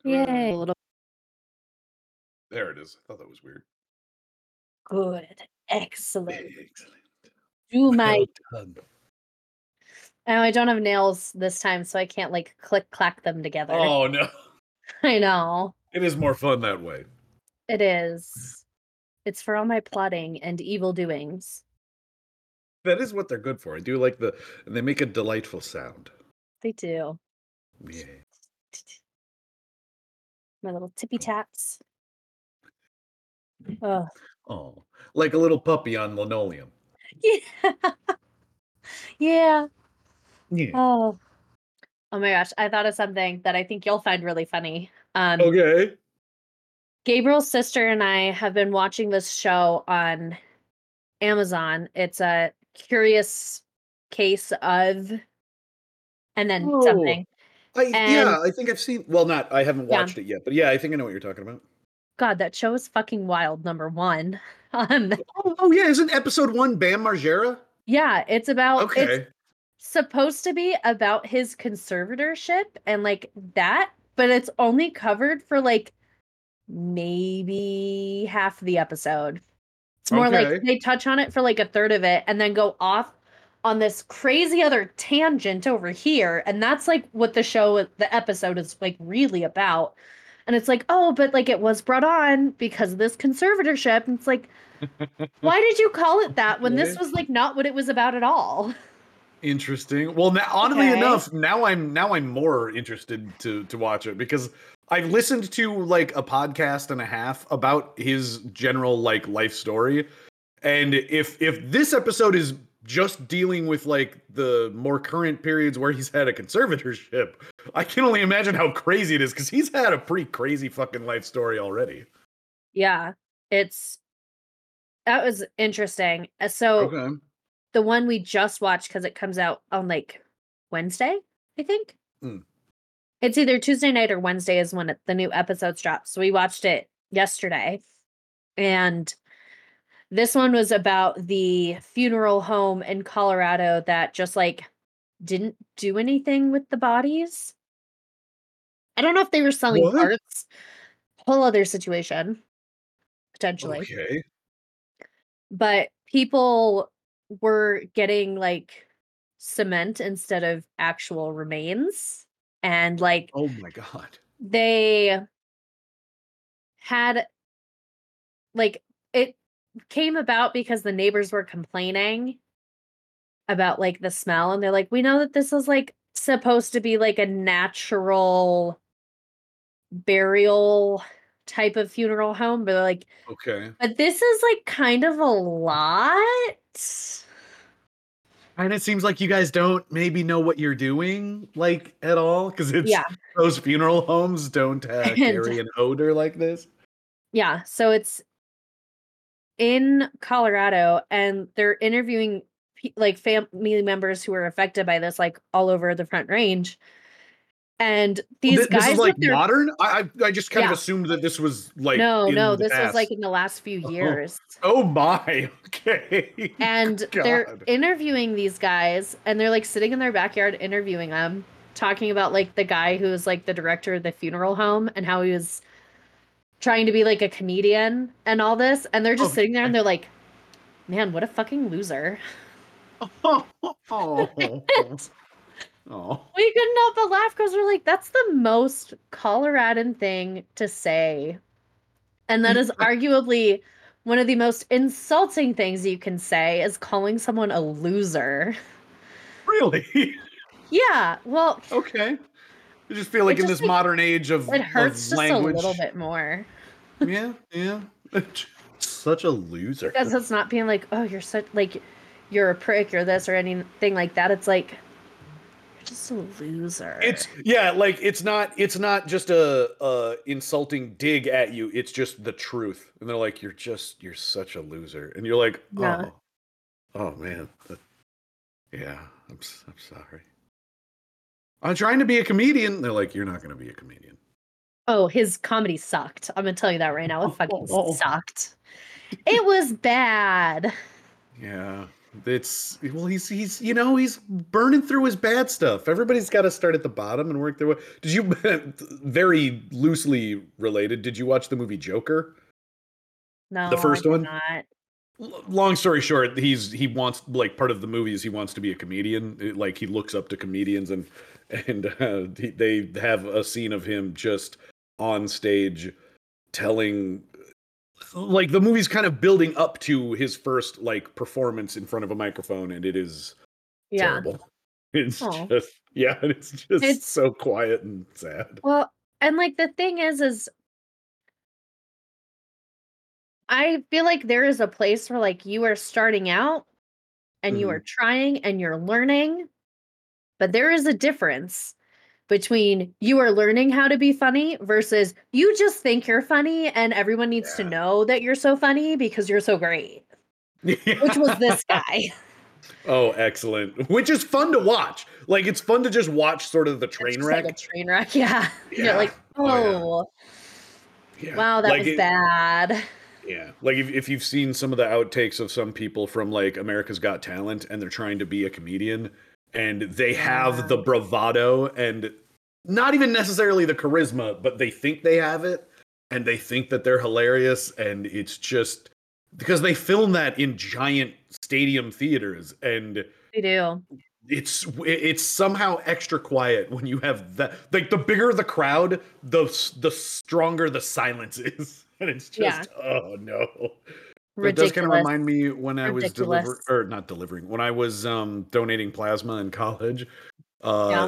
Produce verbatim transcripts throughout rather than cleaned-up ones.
Yay. A Right. little There it is. I thought that was weird. good. Excellent. Excellent. Do my Well done. Oh, I don't have nails this time, so I can't, like, click clack them together. Oh, no. I know. It is more fun that way. It is. It's for all my plotting and evil doings. That is what they're good for. I do like the and they make a delightful sound. They do. Yeah. My little tippy Oh. taps. Ugh. Oh, like a little puppy on linoleum. Yeah. Yeah. Yeah. Oh. Oh my gosh, I thought of something that I think you'll find really funny. Um, Okay. Gabriel's sister and I have been watching this show on Amazon. It's a Curious Case of and then Oh, something. I And yeah, I think I've seen well, not I haven't yeah, watched it yet, but yeah, I think I know what you're talking about. God, that show is fucking wild, number one. Um, Oh, oh yeah, isn't episode one Bam Margera? yeah, it's about it's Okay. supposed to be about his conservatorship and, like, that, but it's only covered for, like, maybe half the episode. It's more like Okay. they touch on it for, like, a third of it and then go off on this crazy other tangent over here, and that's, like, what the show the episode is, like, really about. And it's like, "Oh, but, like, it was brought on because of this conservatorship," and it's like, "Why did you call it that when this Okay. was, like, not what it was about at all?" Interesting. Well, now, oddly Okay. enough, now I'm now I'm more interested to to watch it because I've listened to like a podcast and a half about his general like life story. And if if this episode is just dealing with like the more current periods where he's had a conservatorship, I can only imagine how crazy it is because he's had a pretty crazy fucking life story already. Yeah. It's that was interesting. Uh, so Okay. the one we just watched because it comes out on, like, Wednesday, I think? Mm. It's either Tuesday night or Wednesday is when it the new episodes drop, so we watched it yesterday, and this one was about the funeral home in Colorado that just, like, didn't do anything with the bodies. I don't know if they were selling What? parts, whole other situation, potentially, Okay. but people were getting, like, cement instead of actual remains, and, like, Oh my God. they had like, it came about because the neighbors were complaining about, like, the smell, and they're like, "We know that this is, like, supposed to be, like, a natural burial type of funeral home," but they're like, Okay. "But this is, like, kind of a lot." And it seems like you guys don't maybe know what you're doing, like, at all, because it's Yeah, those funeral homes don't, uh, and carry an odor like this. yeah, so it's in Colorado, and they're interviewing pe like, family members who were affected by this, like, all over the Front Range, and Oh, these thi this is, guys like, with their modern? I I I just kind of yeah. assumed that this was, like, No, in no, the this was, like, past. in the last few Oh. years, Oh my, okay. and they're God. interviewing these guys, and they're, like, sitting in their backyard interviewing them, talking about, like, the guy who was, like, the director of the funeral home and how he was trying to be, like, a comedian and all this, and they're just sitting there and Okay. they're like, "Man, what a fucking loser." Oh. Oh. We couldn't help but laugh because 'cause we're like, "That's the most Coloradan thing to say," and that is arguably one of the most insulting things you can say is calling someone a loser. Really? Yeah, well, Okay. I just feel like it in just, this like modern age of it of hurts just a little language. bit more Yeah, yeah. Such a loser. because it's not being like, "Oh, you're such like, you're a prick, or this, or anything like that." It's like, "You're just a loser." It's yeah, like it's not it's not just a a insulting dig at you, it's just the truth. And they're like, "You're just you're such a loser." And you're like, Yeah. "Oh, oh man. That- yeah, I'm s- I'm sorry. I'm trying to be a comedian." They're like, "You're not going to be a comedian." Oh, his comedy sucked. I'm gonna tell you that right now, it Oh, oh, fucking oh. sucked. It was bad. Yeah. It's well, he's he's you know he's burning through his bad stuff. Everybody's got to start at the bottom and work their way. Did you very loosely related? Did you watch the movie Joker? The No, I first did one? not. L- Long story short, he's he wants like part of the movie is he wants to be a comedian. It- like he looks up to comedians and and uh, he, they have a scene of him just on stage telling like the movie's kind of building up to his first like performance in front of a microphone and it is Yeah. terrible. It's Oh. just yeah, it's just It's so quiet and sad. well, and like the thing is is I feel like there is a place where like you are starting out and you are Mhm. trying and you're learning, but there is a difference between you are learning how to be funny versus you just think you're funny and everyone needs to Yeah. know that you're so funny because you're so great, which was this guy. Oh, excellent. Which is fun to watch. Like it's fun to just watch sort of the It's train just like a wreck. train wreck. Yeah. You're Yeah. like, Oh yeah. oh, Yeah. wow, that Like was it, bad. yeah. Like if, if you've seen some of the outtakes of some people from like America's Got Talent and they're trying to be a comedian and they have the Yeah. bravado and not even necessarily the charisma, but they think they have it and they think that they're hilarious and it's just because they film that in giant stadium theaters and We do. it's it's somehow extra quiet when you have that like the bigger the crowd the the stronger the silence is and it's Yeah. just oh no. That does kind of Ridiculous. remind me when I was deliver Ridiculous. or not delivering when I was um donating plasma in college. Yeah. uh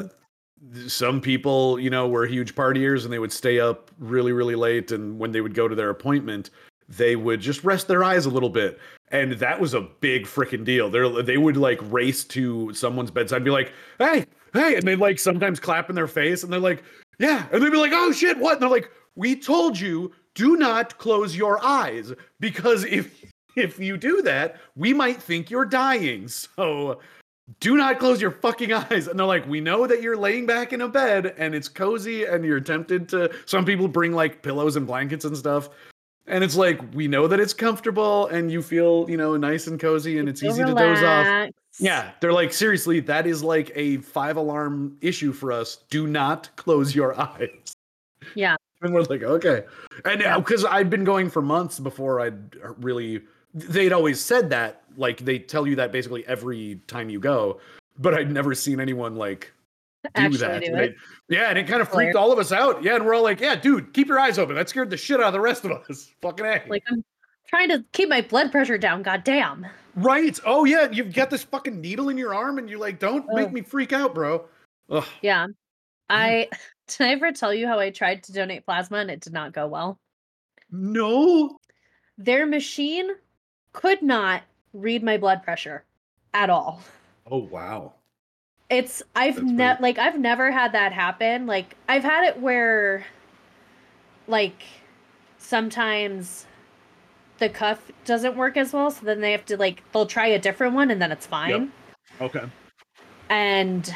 some people, you know, were huge partiers and they would stay up really, really late. And when they would go to their appointment, they would just rest their eyes a little bit. And that was a big freaking deal. They they would like race to someone's bedside and be like, hey, hey. And they'd like sometimes clap in their face and they're like, yeah. And they'd be like, oh shit, what? And they're like, we told you, do not close your eyes because if if you do that, we might think you're dying. So do not close your fucking eyes. And they're like, we know that you're laying back in a bed and it's cozy and you're tempted to. Some people bring like pillows and blankets and stuff. And it's like, we know that it's comfortable and you feel, you know, nice and cozy and You it's feel easy to doze off. relaxed. Yeah. They're like, seriously, that is like a five alarm issue for us. Do not close your eyes. Yeah. And we're like, okay. And Yeah. because I'd been going for months before I'd really, they'd always said that, like they tell you that basically every time you go, but I'd never seen anyone like do Actually that. do And it. I- yeah, and it kind of Hilarious. freaked all of us out. Yeah, and we're all like, yeah, dude, keep your eyes open. That scared the shit out of the rest of us. Fucking A. Like I'm trying to keep my blood pressure down. God damn. Right. Oh, yeah, you've got this fucking needle in your arm and you're like, don't make Ugh. me freak out, bro. Ugh. Yeah. I did I ever tell you how I tried to donate plasma and it did not go well? No. Their machine could not read my blood pressure at all. Oh, wow. It's I've That's never pretty- like I've never had that happen. Like I've had it where like sometimes the cuff doesn't work as well, so then they have to like they'll try a different one and then it's fine. Okay. And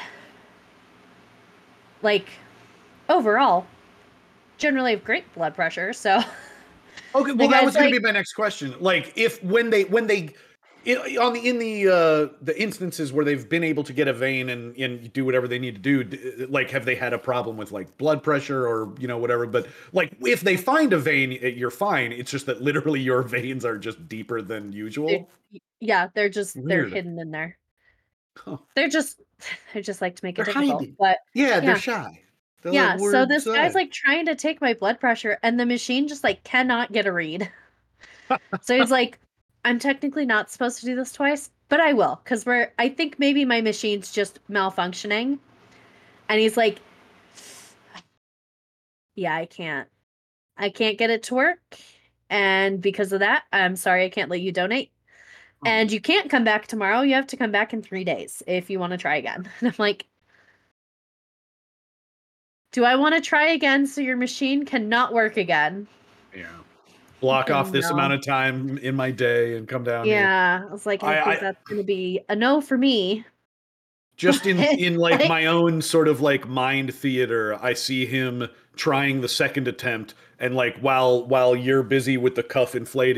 like overall, generally have great blood pressure, so Okay, well, Like, that I was was going to like- be my next question. Like, if when they when they in, on the in the uh the instances where they've been able to get a vein and and do whatever they need to do, d- like, have they had a problem with like blood pressure or you know whatever? But like, if they find a vein, eh, you're fine. It's just that literally your veins are just deeper than usual. They're- yeah, they're just they're Weird. hidden in there. Huh. They're just they just like to make it They're difficult. hiding. But Yeah, Yeah. they're shy. They're yeah, like, so "We're this shy." guy's like trying to take my blood pressure and the machine just like cannot get a read. So he's like, I'm technically not supposed to do this twice, but I will, because we're I think maybe my machine's just malfunctioning. And he's like, yeah, I can't. I can't get it to work. And because of that, I'm sorry I can't let you donate. Oh. And you can't come back tomorrow. You have to come back in three days if you want to try again. And I'm like, do I want to try again so your machine cannot work again? Yeah. Block Okay, off this no. amount of time in my day and come down here. Yeah. I was like, I, I- think I- that's going to be a no for me. Just in in like Like- my own sort of like mind theater, I see him trying the second attempt and like while while you're busy with the cuff inflating,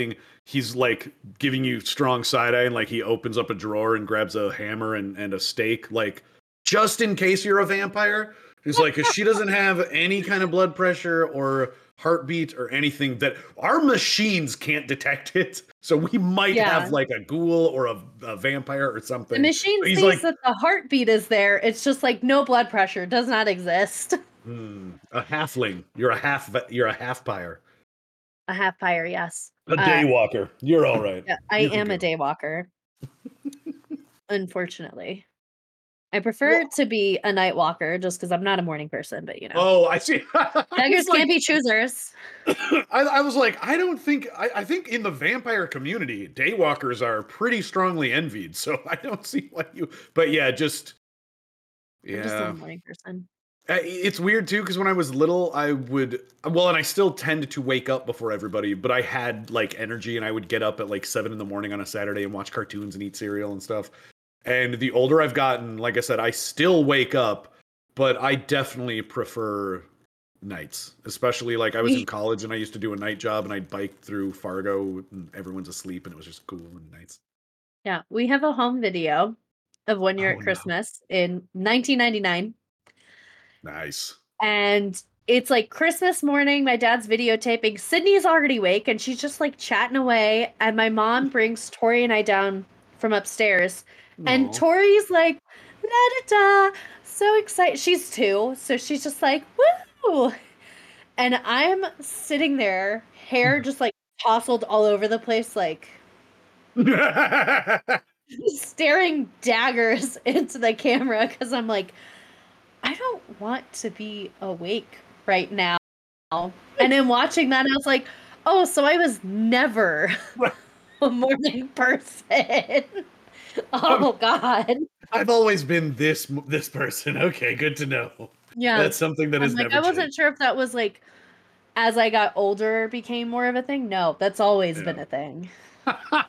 he's like giving you strong side eye, and like he opens up a drawer and grabs a hammer and, and a stake, like just in case you're a vampire. He's like, because she doesn't have any kind of blood pressure or heartbeat or anything that our machines can't detect it. So we might Yeah. have like a ghoul or a, a vampire or something. The machine But he's thinks like, that the heartbeat is there. It's just like no blood pressure does not exist. hmm, a halfling. You're a half. You're a half pyre. A half pyre, yes. A Uh, daywalker. You're all right. yeah, I You can am a go. daywalker. Unfortunately. I prefer Well- to be a night walker just because I'm not a morning person, but you know. Oh, I see. I Beggars was like- can't be choosers. I, I was like, I don't think. I, I think in the vampire community, daywalkers are pretty strongly envied. So I don't see why you. But yeah, just I'm just a yeah. morning person. Uh, It's weird too, because when I was little, I would, well, and I still tend to wake up before everybody, but I had like energy and I would get up at like seven in the morning on a Saturday and watch cartoons and eat cereal and stuff. And the older I've gotten, like I said, I still wake up, but I definitely prefer nights, especially like I was in college and I used to do a night job and I'd bike through Fargo and everyone's asleep and it was just cool and nights. Yeah, we have a home video of one year Oh, at no. Christmas in nineteen ninety-nine. Nice. And it's like Christmas morning. My dad's videotaping. Sydney's already awake and she's just like chatting away. And my mom brings Tori and I down from upstairs. And Aw. Tori's like, da da da, so excited. She's two. So she's just like, woo. And I'm sitting there, hair just like tousled all over the place, like staring daggers into the camera because I'm like, I don't want to be awake right now. And then watching that, I was like, oh, so I was never a morning person. Oh God. I've always been this this person. Okay, good to know. Yeah. That's something that I'm has like, never I wasn't changed. sure if that was like as I got older became more of a thing. No, that's always been Yeah. a thing. I,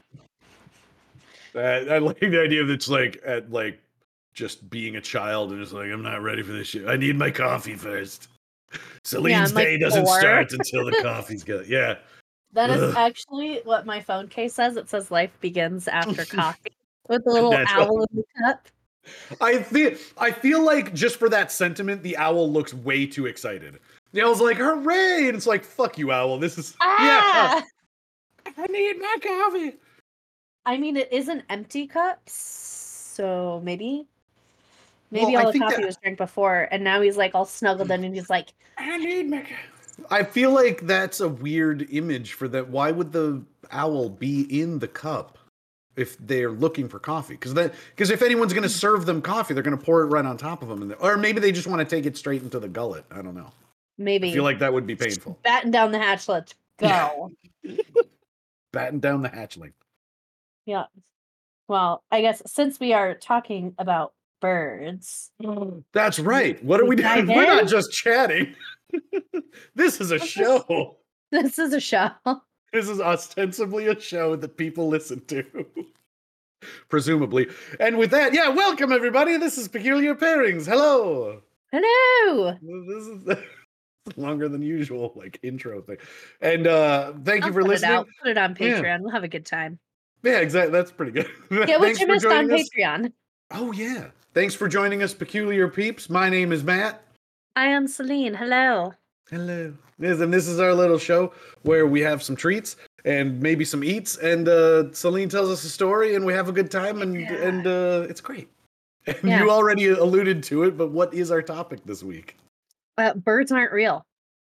I like the idea of it's like at like just being a child and it's like I'm not ready for this shit. I need my coffee first. Celine's I'm like day doesn't four. start until the coffee's good. Yeah. That is Ugh. actually what my phone case says. It says life begins after coffee with the little That's owl in the cup. I feel I feel like just for that sentiment, the owl looks way too excited. The owl's like, hooray! And it's like, fuck you, owl. This is Ah! yeah. I need my coffee. I mean, it is an empty cup, so maybe, maybe Well, I all the think coffee that- was drank before, and now he's like all snuggled in, and he's like, I need my coffee. I feel like that's a weird image for that. Why would the owl be in the cup if they're looking for coffee? Because that because if anyone's going to serve them coffee, they're going to pour it right on top of them, and or maybe they just want to take it straight into the gullet. I don't know. maybe. I feel like that would be painful. Batten down the hatch. Let's go. Batten down the hatchling. Yeah. Well, I guess since we are talking about birds, That's right. What are we doing? Dive We're not in? just chatting. This is a This is- show. this is a show. This is ostensibly a show that people listen to. Presumably. And with that, yeah, welcome everybody. This is Peculiar Pairings. Hello. Hello. This is longer than usual, like intro thing. And uh thank I'll you for put listening. it out. Put it on Yeah. Patreon. We'll have a good time. Yeah, exactly. That's pretty good. Get what Thanks you for missed on joining us. Patreon. Oh yeah. Thanks for joining us, Peculiar Peeps. My name is Matt. I am Celine. Hello. Hello. Yes, and this is our little show where we have some treats and maybe some eats, and uh, Celine tells us a story, and we have a good time, and Yeah. and uh, it's great. And Yeah. you already alluded to it, but what is our topic this week? Uh, birds aren't real.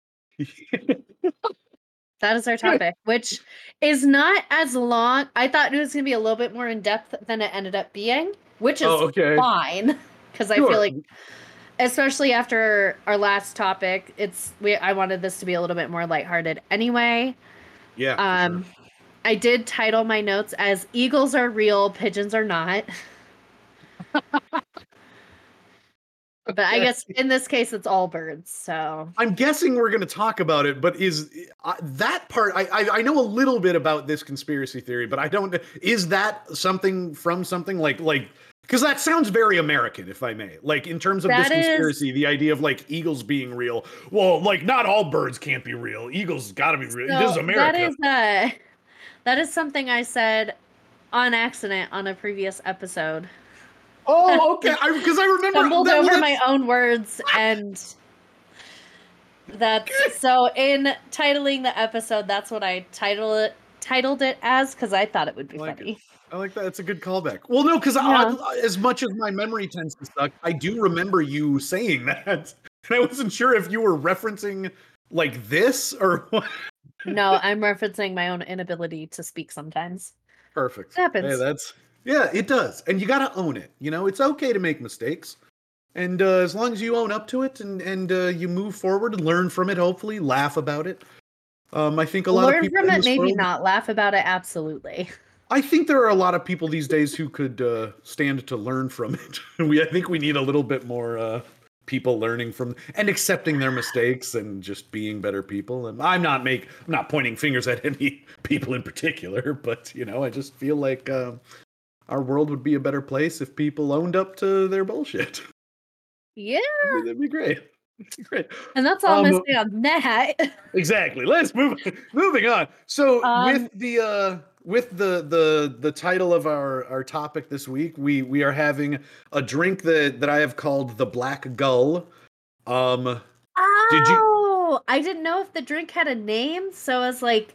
That is our topic, which is not as long. I thought it was going to be a little bit more in depth than it ended up being, which is Oh, okay. fine because I Sure. feel like, especially after our last topic, it's we. I wanted this to be a little bit more lighthearted anyway. Yeah. for Um, sure. I did title my notes as "Eagles are real, pigeons are not." But I Okay. guess in this case, it's all birds. So I'm guessing we're going to talk about it, but is uh, that part? I, I I know a little bit about this conspiracy theory, but I don't. Is that something from something like like? Because that sounds very American, if I may. Like in terms of this That is- conspiracy, the idea of like eagles being real. Well, like not all birds can't be real. Eagles got to be real. This is So America. That is uh That is something I said on accident on a previous episode. Oh, okay. I because I remember Stumbled that, over well, my own words, and that's so in titling the episode, that's what I title it titled it as because I thought it would be I like funny. it. I like that. It's a good callback. Well, no, because Yeah. as much as my memory tends to suck, I do remember you saying that, and I wasn't sure if you were referencing like this or what. No, I'm referencing my own inability to speak sometimes. Perfect. It happens. Hey, that's yeah, it does, and you got to own it. You know, it's okay to make mistakes, and uh, as long as you own up to it and and uh, you move forward and learn from it, hopefully laugh about it. Um, I think a lot Learn of people from in it, this maybe world, not. Laugh about it, absolutely. I think there are a lot of people these days who could uh, stand to learn from it. we, I think we need a little bit more uh, people learning from and accepting their mistakes and just being better people. And I'm not make, I'm not pointing fingers at any people in particular, but you know, I just feel like uh, our world would be a better place if people owned up to their bullshit. Yeah. That'd be great. Great. And that's all Um, I'm gonna say on that. Exactly. Let's move moving on. So Um, with the uh with the the the title of our our topic this week, we we are having a drink that that I have called the Black Gull. Um oh, did you I didn't know if the drink had a name, so I was like,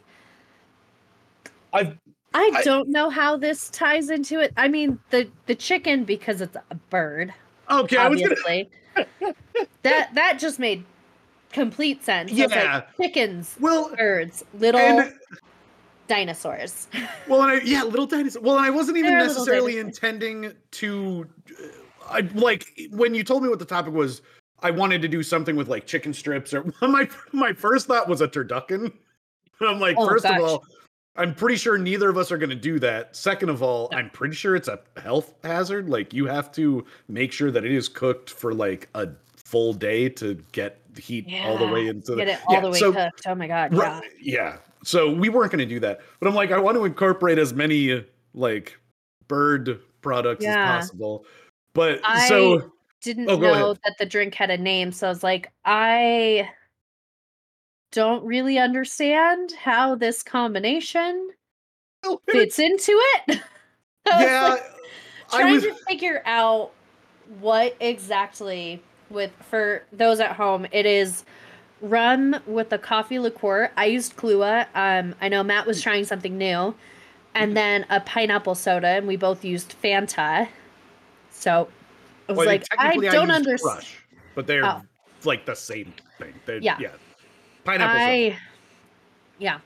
I've I I- don't know how this ties into it. I mean, the the chicken because it's a bird, Okay, I was gonna obviously. that that just made complete sense. I was Yeah. like, chickens, Well, birds, little and dinosaurs. well, and I, yeah, little dinosaur. Well, and I wasn't even They're little necessarily dinosaurs. intending to. Uh, I like when you told me what the topic was. I wanted to do something with like chicken strips, or my my first thought was a turducken. I'm like, Oh, first of gosh. all, I'm pretty sure neither of us are going to do that. Second of all, No. I'm pretty sure it's a health hazard. Like you have to make sure that it is cooked for like a full day to get the heat all the way Yeah, into Get the it all yeah, the way so cooked. Oh my god, yeah. Right, yeah. So we weren't going to do that. But I'm like, I want to incorporate as many uh, like bird products as Yeah. possible. But I so didn't oh, go know ahead. that the drink had a name, so I was like, I don't really understand how this combination Oh, fits into it. I was yeah, like I trying was to figure out what exactly with for those at home, it is rum with a coffee liqueur. I used Kahlua. Um, I know Matt was trying something new, and then a pineapple soda, and we both used Fanta. So I was well, like, I technically I don't used understand. Crush, but they're Oh. like the same thing. They're, Yeah. yeah. Pineapple soda. I, yeah,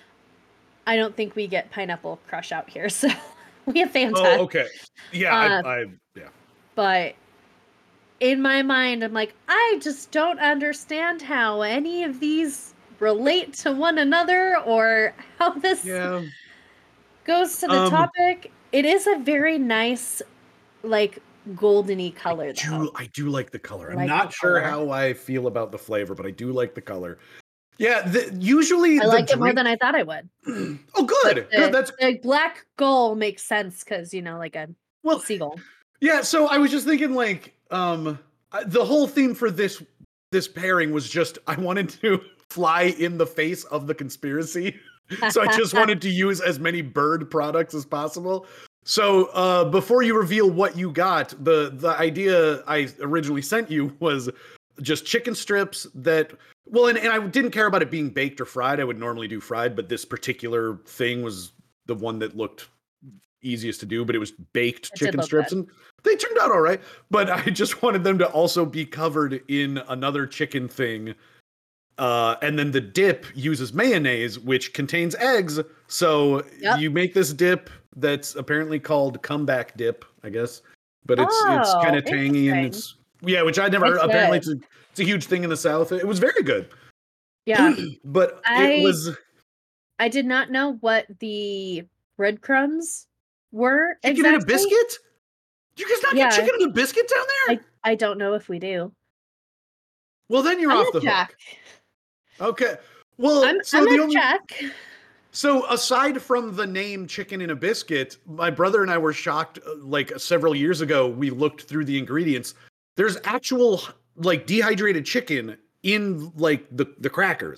I don't think we get pineapple crush out here, so we have Fanta. Oh, okay. Yeah, Uh, I, I yeah. But in my mind, I'm like, I just don't understand how any of these relate to one another or how this Yeah. goes to the Um, topic. It is a very nice, like, goldeny color, do though. I do like the color. I'm Like not the sure color. how I feel about the flavor, but I do like the color. Yeah, the, usually I the like it more drink. than I thought I would. Oh, But good. the, Good. That's the black gull makes sense because, you know, like a well. seagull. Yeah, so I was just thinking like um uh, the whole theme for this this pairing was just I wanted to fly in the face of the conspiracy. So I just wanted to use as many bird products as possible. So uh before you reveal what you got, the the idea I originally sent you was just chicken strips that well and, and I didn't care about it being baked or fried. I would normally do fried, but this particular thing was the one that looked easiest to do, but it was baked It did chicken look strips good. and they turned out all right. But I just wanted them to also be covered in another chicken thing. Uh, and then the dip uses mayonnaise, which contains eggs. So Yep. you make this dip that's apparently called comeback dip, I guess. But it's it's Oh, kind of tangy and interesting. it's yeah, which I never It's apparently good. it's a, it's a huge thing in the South. It was very good. Yeah. But I it was I did not know what the breadcrumbs were chicken and a exactly. biscuit? You guys not Yeah. get chicken and a biscuit down there? I I don't know if we do. Well, then you're I'm off gonna the check. hook. Okay. Well, I'm so I'm the gonna only check. so aside from the name chicken in a biscuit, my brother and I were shocked uh, like several years ago we looked through the ingredients. There's actual like dehydrated chicken in like the the crackers.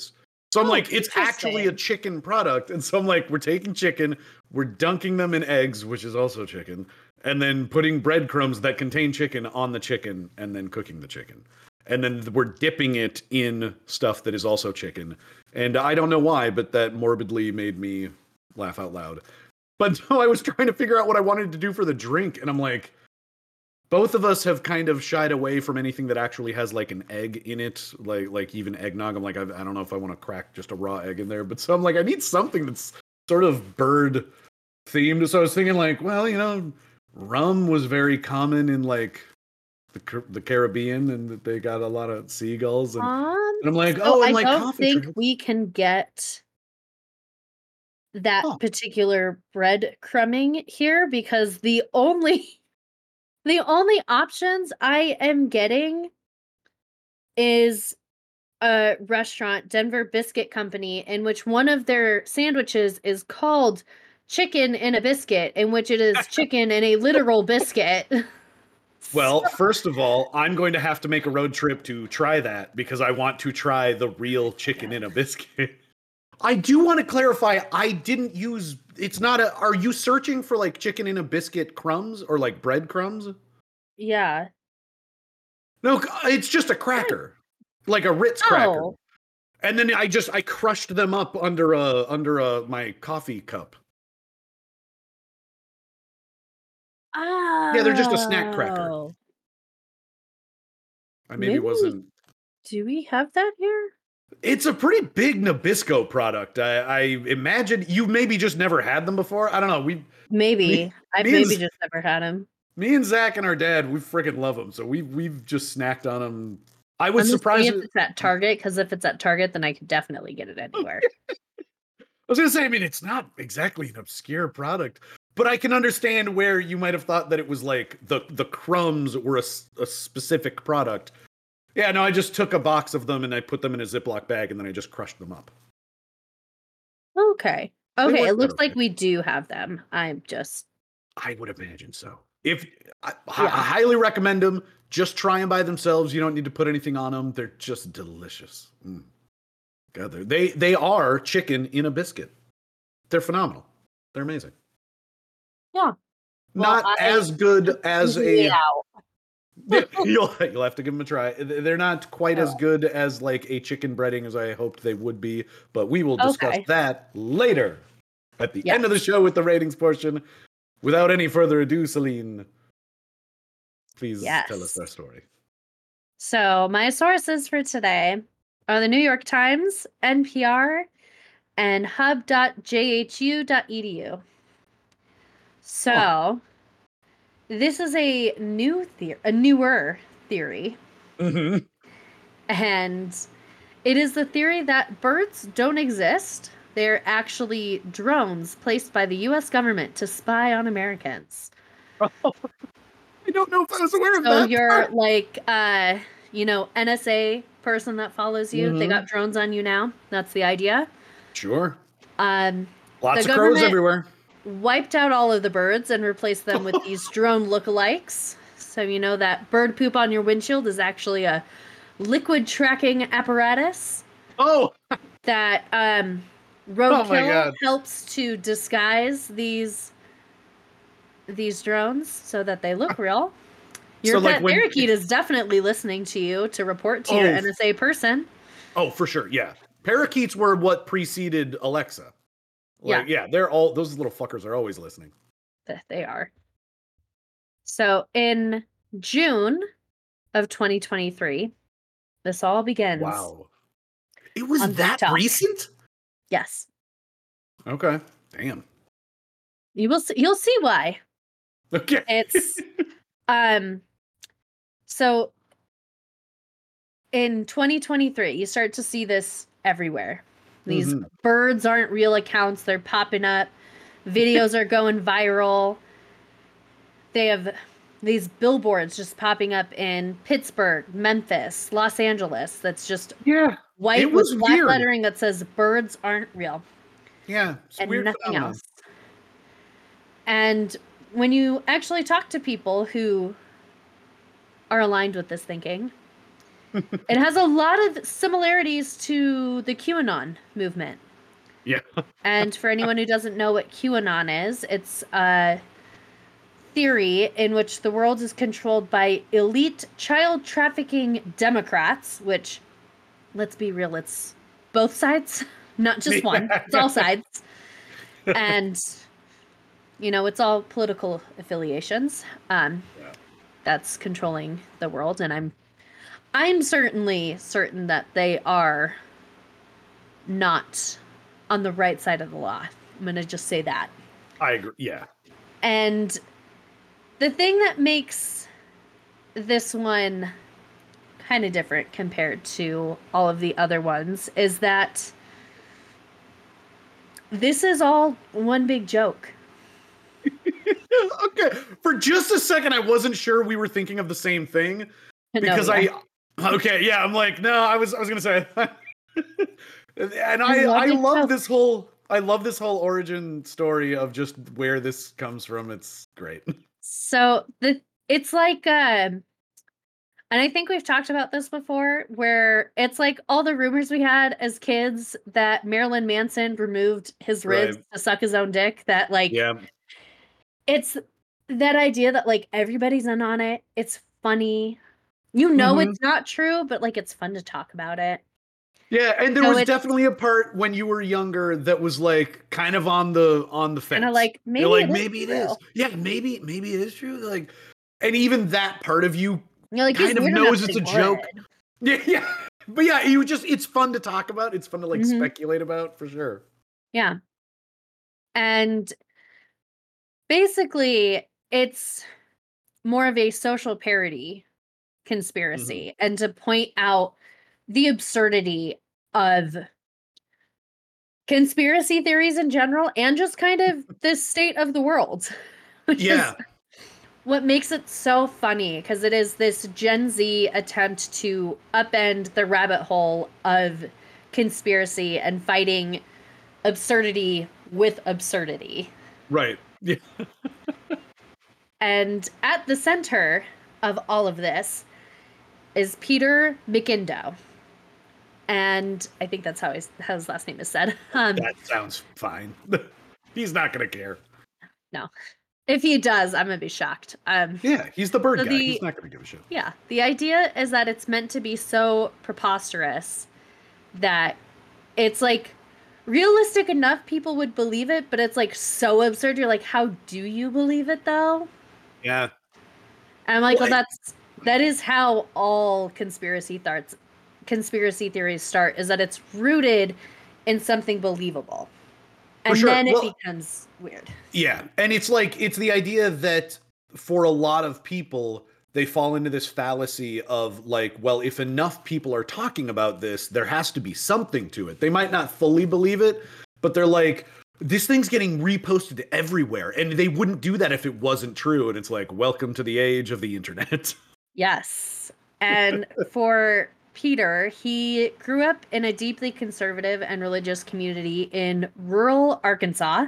So I'm Oh, like, it's actually a interesting. chicken product. And so I'm like, we're taking chicken, we're dunking them in eggs, which is also chicken, and then putting breadcrumbs that contain chicken on the chicken and then cooking the chicken. And then we're dipping it in stuff that is also chicken. And I don't know why, but that morbidly made me laugh out loud. But so I was trying to figure out what I wanted to do for the drink, and I'm like, both of us have kind of shied away from anything that actually has like an egg in it, like like even eggnog. I'm like, I, I don't know if I want to crack just a raw egg in there, but so I'm like, I need something that's sort of bird themed. So I was thinking like, well, you know, rum was very common in like the Car- the Caribbean, and that they got a lot of seagulls, and, Um, and I'm like, so oh, and I like don't coffee think trees. we can get that Oh, particular breadcrumbing here because the only the only options I am getting is a restaurant, Denver Biscuit Company, in which one of their sandwiches is called chicken in a biscuit, in which it is chicken in a literal biscuit. well, So- first of all, I'm going to have to make a road trip to try that because I want to try the real chicken in a biscuit. I do want to clarify, I didn't use it's not a are you searching for like chicken in a biscuit crumbs or like breadcrumbs? yeah. No, it's just a cracker. Like a Ritz cracker. Oh. And then I just I crushed them up under a under a my coffee cup. Yeah, they're just a snack cracker. Oh. I maybe Maybe we wasn't do we have that here? It's a pretty big Nabisco product. I, I imagine you maybe just never had them before. I don't know. We me, Maybe. I've me and maybe just never had him. Me and Zach and our dad, we freaking love them. So we've we've just snacked on them. I I'm was just seeing surprised. if it's at Target, because if it's at Target, then I could definitely get it anywhere. I was gonna say, I mean, it's not exactly an obscure product, but I can understand where you might have thought that it was like the the crumbs were a, s- a specific product. Yeah, no, I just took a box of them and I put them in a Ziploc bag and then I just crushed them up. Okay. They Okay, it worked out looks like okay. we do have them. I'm just I would imagine so. If I, I yeah. highly recommend them, just try them by themselves. You don't need to put anything on them. They're just delicious. Mm. God, they're- they they are chicken in a biscuit. They're phenomenal. They're amazing. Yeah. Well, Not I as good as a yeah. you'll you'll have to give them a try. They're not quite as Oh, good as like a chicken breading as I hoped they would be, but we will discuss okay. that later at the end of the Yes. show with the ratings portion. Without any further ado, Celine, please tell us Yes. our story. So my sources for today are the New York Times, N P R, and hub dot j h u dot e d u. Huh. So this is a new theory, a newer theory, Mm-hmm. and it is the theory that birds don't exist. They're actually drones placed by the U S government to spy on Americans. I don't know if I was aware of So that you're part. like, uh, you know, N S A person that follows you. They Mm-hmm. got drones on you now. That's the idea. Sure. Um, the Lots of crows government everywhere. wiped out all of the birds and replaced them with these drone lookalikes. So you know that bird poop on your windshield is actually a liquid tracking apparatus Oh, that um, oh my Roadkill God. helps to disguise these these drones so that they look real. Your So like pet when parakeet is definitely listening to you to report to your oh N S A person. oh for sure, yeah. Parakeets were what preceded Alexa. Yeah, Like, yeah, they're all those little fuckers are always listening. th- they are. So in June of twenty twenty-three, this all begins Wow. It was on that TikTok. recent? Yes. Okay. Damn. You will see, you'll see why. Okay. It's um so in twenty twenty-three, you start to see this everywhere. These Mhm. birds aren't real accounts, they're popping up. Videos are going viral. They have these billboards just popping up in Pittsburgh, Memphis, Los Angeles that's just Yeah. white It with was black weird. lettering that says birds aren't real Yeah. It's a and weird nothing phenomenon. else. And when you actually talk to people who are aligned with this thinking, It has a lot of similarities to the QAnon movement. Yeah. And for anyone who doesn't know what QAnon is, it's a theory in which the world is controlled by elite child trafficking Democrats, which, let's be real, it's both sides, not just one, it's all sides. And, you know, it's all political affiliations. Um, Yeah. that's controlling the world, and I'm I'm certainly certain that they are not on the right side of the law. I'm going to just say that. I agree. Yeah. And the thing that makes this one kind of different compared to all of the other ones is that this is all one big joke. Okay. For just a second, I wasn't sure we were thinking of the same thing because No, yeah. I. Okay, yeah, I'm like, no, I was, I was gonna say, and I, love I it love so- this whole, I love this whole origin story of just where this comes from. It's great. So the it's like um and I think we've talked about this before, where it's like all the rumors we had as kids that Marilyn Manson removed his ribs Right. to suck his own dick, that like Yeah. it's that idea that like everybody's in on it. It's funny. You know Mhm. it's not true, but like it's fun to talk about it. Yeah, and there So was it's definitely a part when you were younger that was like kind of on the on the fence. kind of like maybe You're like, it is maybe it is. true. Yeah, maybe maybe it is true. Like, and even that part of you You're like, he's kind of weird enough knows that it's a he joke. would. Yeah, yeah. But yeah, you just it's fun to talk about. It's fun to like Mhm. speculate about for sure. Yeah. And basically it's more of a social parody conspiracy and to point out the absurdity of conspiracy theories in general and just kind of the state of the world, which Yeah. is what makes it so funny because it is this Gen Z attempt to upend the rabbit hole of conspiracy and fighting absurdity with absurdity. Right. Yeah. And at the center of all of this is Peter McIndoe. And I think that's how his, how his last name is said. Um, That sounds fine. He's not gonna care. no, if he does, I'm gonna be shocked. Um, Yeah, he's the bird so guy. the He's not gonna give a shit. yeah, the idea is that it's meant to be so preposterous that it's like realistic enough people would believe it, but it's like so absurd. You're like, how do you believe it though? Yeah. And I'm like, Well, well, that's that is how all conspiracy thoughts, conspiracy theories start. Is that it's rooted in something believable, and sure. then it Well- becomes weird. Yeah, and it's like it's the idea that for a lot of people they fall into this fallacy of like, well, if enough people are talking about this, there has to be something to it. They might not fully believe it, but they're like, this thing's getting reposted everywhere, and they wouldn't do that if it wasn't true. And it's like, welcome to the age of the internet. Yes. And for Peter, he grew up in a deeply conservative and religious community in rural Arkansas.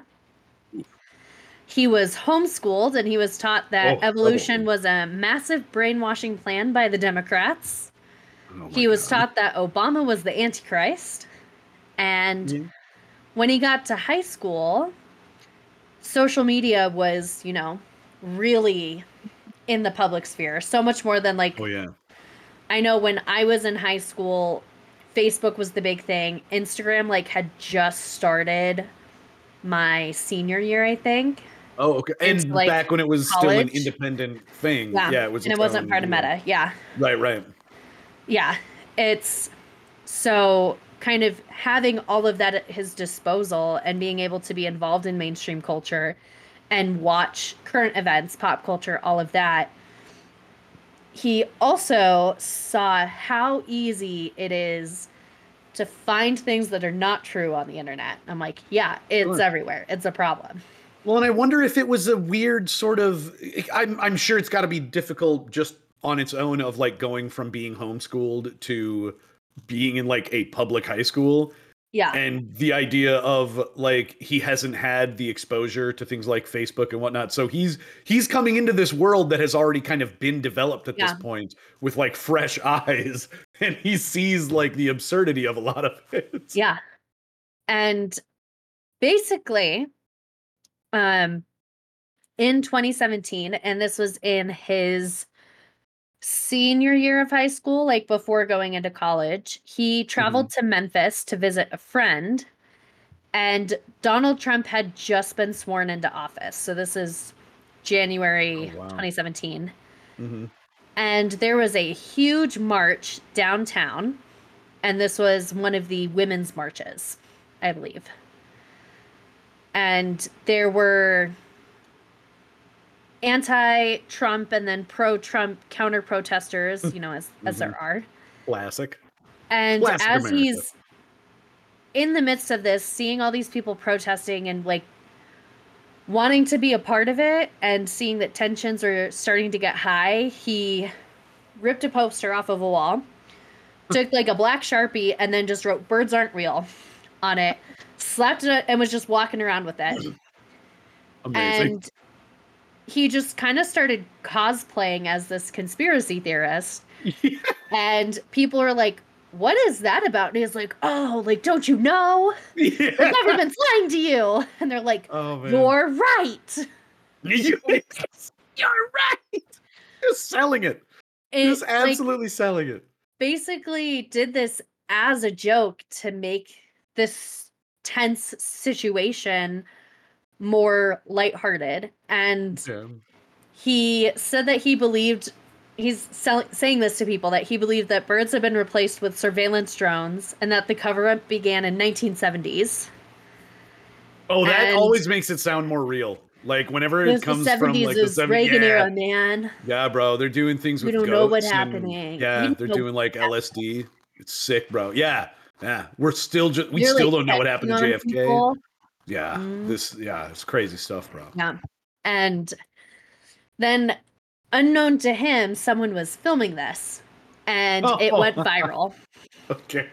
He was homeschooled and he was taught that Oh, evolution oh. was a massive brainwashing plan by the Democrats. Oh my He was God. taught that Obama was the Antichrist. And Yeah. when he got to high school, social media was, you know, really in the public sphere. So much more than like Oh yeah. I know when I was in high school, Facebook was the big thing. Instagram like had just started my senior year, I think. Oh, okay. And Into, like, back when it was still an college. independent thing. Yeah. Yeah, it was and it its wasn't own part of deal. Meta. Yeah. Right, right. Yeah. It's so kind of having all of that at his disposal and being able to be involved in mainstream culture and watch current events, pop culture, all of that. He also saw how easy it is to find things that are not true on the internet. I'm like, yeah, it's Sure. everywhere. It's a problem. Well, and I wonder if it was a weird sort of. I'm I'm sure it's got to be difficult just on its own of like going from being homeschooled to being in like a public high school, Yeah. and the idea of like he hasn't had the exposure to things like Facebook and whatnot. So he's he's coming into this world that has already kind of been developed at Yeah. this point with like fresh eyes. and he sees like the absurdity of a lot of it. Yeah. And basically, um, in twenty seventeen, and this was in his senior year of high school, like before going into college, he traveled Mm-hmm. to Memphis to visit a friend. And Donald Trump had just been sworn into office. So this is January Oh, wow. twenty seventeen. Mm-hmm. And there was a huge march downtown. And this was one of the women's marches, I believe. And there were anti-Trump and then pro-Trump counter-protesters, you know, as, as there are. Classic. And Classic as America. he's in the midst of this, seeing all these people protesting and like wanting to be a part of it and seeing that tensions are starting to get high, he ripped a poster off of a wall, took like a black Sharpie, and then just wrote "Birds aren't real" on it, slapped it, and was just walking around with it. Amazing. And he just kind of started cosplaying as this conspiracy theorist. Yeah. And people are like, what is that about? And he's like, oh, like, don't you know? Yeah. The government's lying to you. And they're like, Oh, man. you're right. You're right. Just selling it. It, Just like, absolutely selling it. basically did this as a joke to make this tense situation more lighthearted. And Yeah. he said that he believed, he's sell, saying this to people, that he believed that birds have been replaced with surveillance drones and that the cover-up began in nineteen seventies. Oh, that And always makes it sound more real. Like whenever It it was the comes from seventies, like it the was seventies. Reagan Yeah. era, man. Yeah, bro. They're doing things We with don't know what's goats and- happening. Yeah, We they're don't know doing like L S D. It's sick, bro. Yeah. Yeah. We're still just we You're, still like, don't know what happened to testing J on F K. people. Yeah. Mm. This yeah, it's crazy stuff, bro. Yeah. And then, unknown to him, someone was filming this, and it went viral. Okay.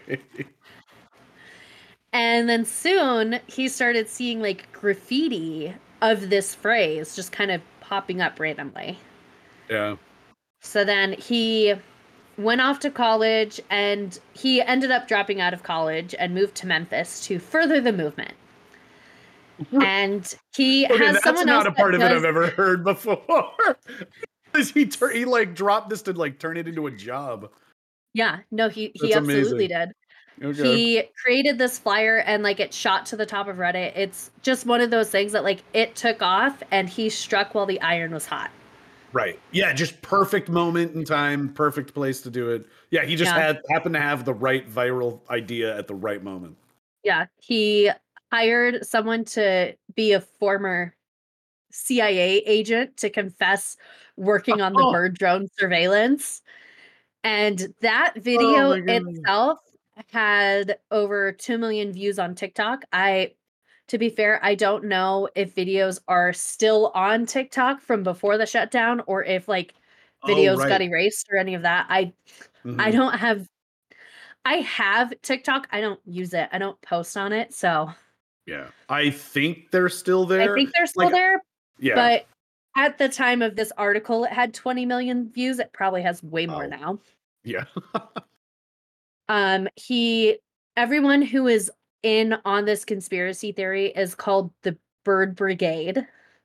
And then soon he started seeing like graffiti of this phrase just kind of popping up randomly. Yeah. So then he went off to college, and he ended up dropping out of college and moved to Memphis to further the movement. And he Okay, has that's someone not else a part that of it does, I've ever heard before. he tur- he like dropped this to like turn it into a job. yeah, no, he he That's absolutely amazing. did. Okay. He created this flyer and like it shot to the top of Reddit. It's just one of those things that like it took off and he struck while the iron was hot. Right. Yeah, just perfect moment in time, perfect place to do it. Yeah, he just Yeah. had happened to have the right viral idea at the right moment. Yeah, he hired someone to be a former C I A agent to confess working on the Oh. bird drone surveillance. And that Oh video my God. itself had over two million views on TikTok. I, to be fair, I don't know if videos are still on TikTok from before the shutdown or if like Oh, videos got right. erased or any of that. I I Mhm. don't have I have TikTok. I don't use it. I don't post on it. So Yeah. I think they're still I there. think they're still Like, there. yeah. But at the time of this article, it had twenty million views. It probably has way more Oh. now. Yeah. Um, he everyone who is in on this conspiracy theory is called the Bird Brigade,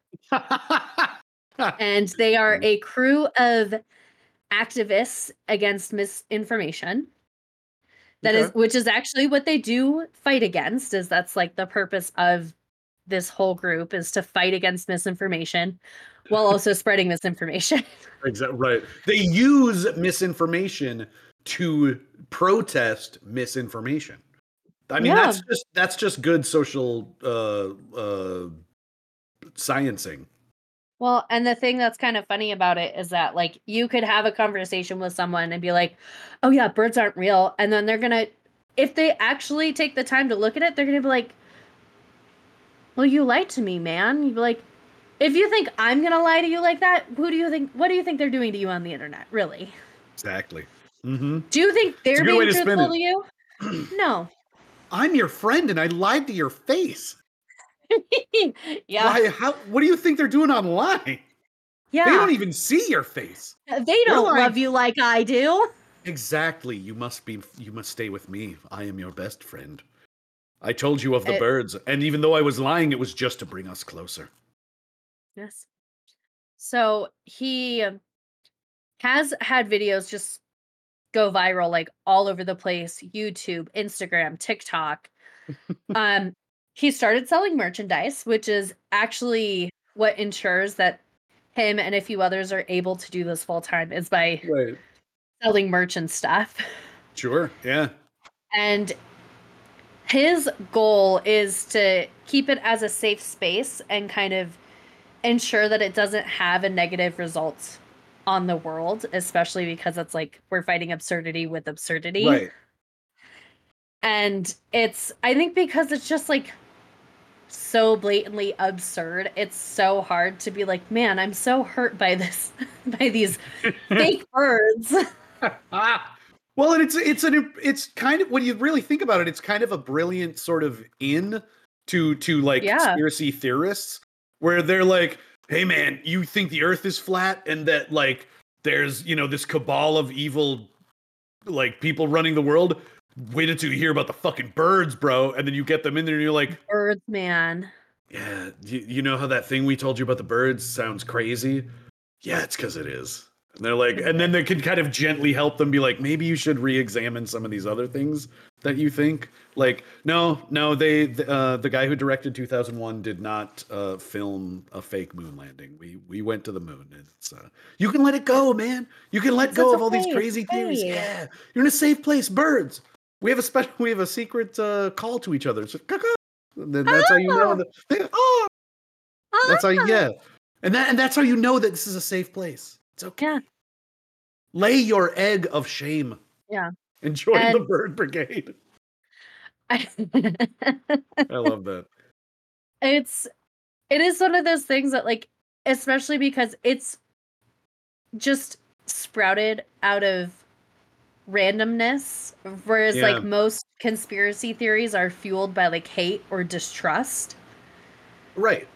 and they are a crew of activists against misinformation. That is, Okay. which is actually what they do fight against, is that's like the purpose of this whole group, is to fight against misinformation while also spreading misinformation. Exactly right. They use misinformation to protest misinformation. I mean, Yeah. that's just that's just good social uh uh sciencing. Well, and the thing that's kind of funny about it is that like you could have a conversation with someone and be like, "Oh yeah, birds aren't real." And then they're going to, if they actually take the time to look at it, they're going to be like, "Well, you lied to me, man." You'd be like, "If you think I'm going to lie to you like that, who do you think what do you think they're doing to you on the internet, really?" Exactly. Mm-hmm. Do you think they're a good way being to spin truthful it. to you? No. I'm your friend and I lied to your face. Yeah. Why, how, what do you think they're doing online? Yeah. They don't even see your face. They They're don't like- love you like I do. Exactly. You must be. You must stay with me. I am your best friend. I told you of the It, birds, and even though I was lying, it was just to bring us closer. yes. So he um, has had videos just go viral like all over the place, YouTube, Instagram, TikTok. Um, he started selling merchandise, which is actually what ensures that him and a few others are able to do this full time is by Right. selling merch and stuff. Sure. Yeah. And his goal is to keep it as a safe space and kind of ensure that it doesn't have a negative result on the world, especially because it's like we're fighting absurdity with absurdity. Right. And it's, I think, because it's just like so blatantly absurd, it's so hard to be like, man, I'm so hurt by this, by these fake birds. Well, and it's it's an it's kind of, when you really think about it, it's kind of a brilliant sort of in to to like Yeah. conspiracy theorists, where they're like, "Hey, man, you think the Earth is flat and that like there's you know this cabal of evil like people running the world? Wait until you hear about the fucking birds, bro." And then you get them in there, and you're like, Birds, man. "Yeah, you, you know how that thing we told you about the birds sounds crazy? Yeah, it's because it is." And they're like, 'Cause and it then is. they can kind of gently help them be like, maybe you should re-examine some of these other things that you think. Like, no, no, they, th- uh, the guy who directed two thousand one did not uh, film a fake moon landing. We we went to the moon. It's uh, you can let it go, man. You can let It's, it's go of all these okay. It's crazy theories. okay. Yeah, you're in a safe place. Birds. We have a special. We have a secret uh, call to each other. It's like, "Caw-caw." And then that's how you know. Ah, That, oh, that's how. You, ah. yeah, and that and that's how you know that this is a safe place. It's okay. Yeah. Lay your egg of shame Yeah. and join the And bird brigade. I, I love that. it's, it is one of those things that, like, especially because it's just sprouted out of randomness, whereas Yeah. like most conspiracy theories are fueled by like hate or distrust. Right.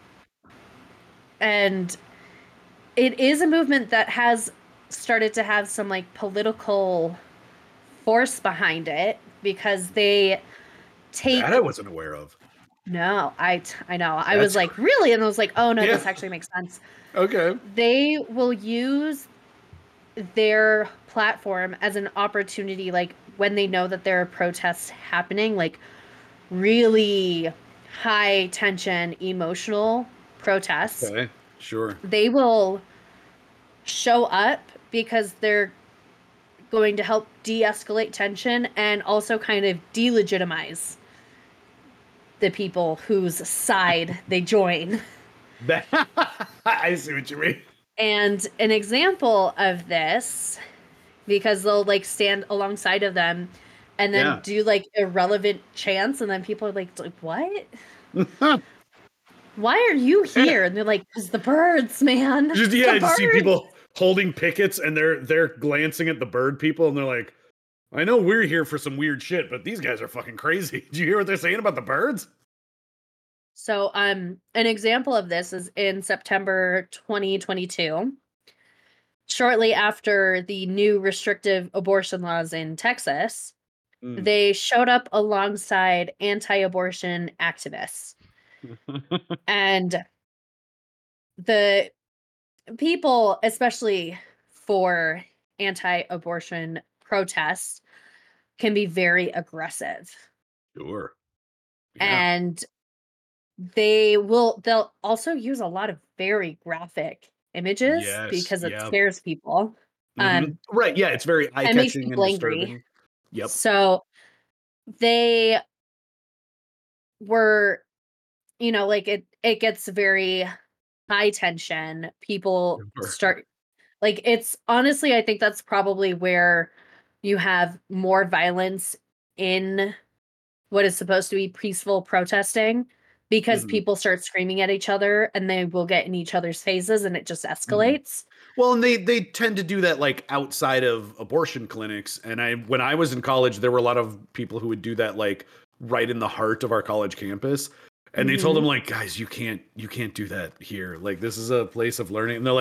And it is a movement that has started to have some like political force behind it because they That I take wasn't aware of. no, I t- I know. I was That's like, really? And I was like, oh no, yeah. this actually makes sense. Okay. They will use their platform as an opportunity, like when they know that there are protests happening, like really high tension, emotional protests, Okay. Sure. they will show up because they're going to help de escalate tension and also kind of delegitimize the people whose side they join. That I see what you mean. And an example of this, because they'll like stand alongside of them and then Yeah. do like irrelevant chants, and then people are like, like what? Why are you here? And they're like, because the birds, man. Just The yeah, just see birds. people holding pickets and they're they're glancing at the bird people and they're like, I know we're here for some weird shit, but these guys are fucking crazy. Do you hear what they're saying about the birds? So um an example of this is in September twenty twenty-two, shortly after the new restrictive abortion laws in Texas, Mm. they showed up alongside anti-abortion activists. And the people, especially for anti-abortion protests, can be very aggressive. Sure. Yeah. And they will they'll also use a lot of very graphic images Yes. because it Yeah. scares people. Mhm. Um Right. Yeah. It's very eye and makes catching and people angry. disturbing. Yep. So they were, you know, like it it gets very high tension. People Sure. start like it's honestly, I think that's probably where you have more violence in what is supposed to be peaceful protesting because Mhm. people start screaming at each other and they will get in each other's faces and it just Mhm. escalates. Well, and they they tend to do that like outside of abortion clinics. And I when I was in college, there were a lot of people who would do that like right in the heart of our college campus. And they told them Mhm. like, guys, you can't you can't do that here. Like this is a place of learning. And they're like,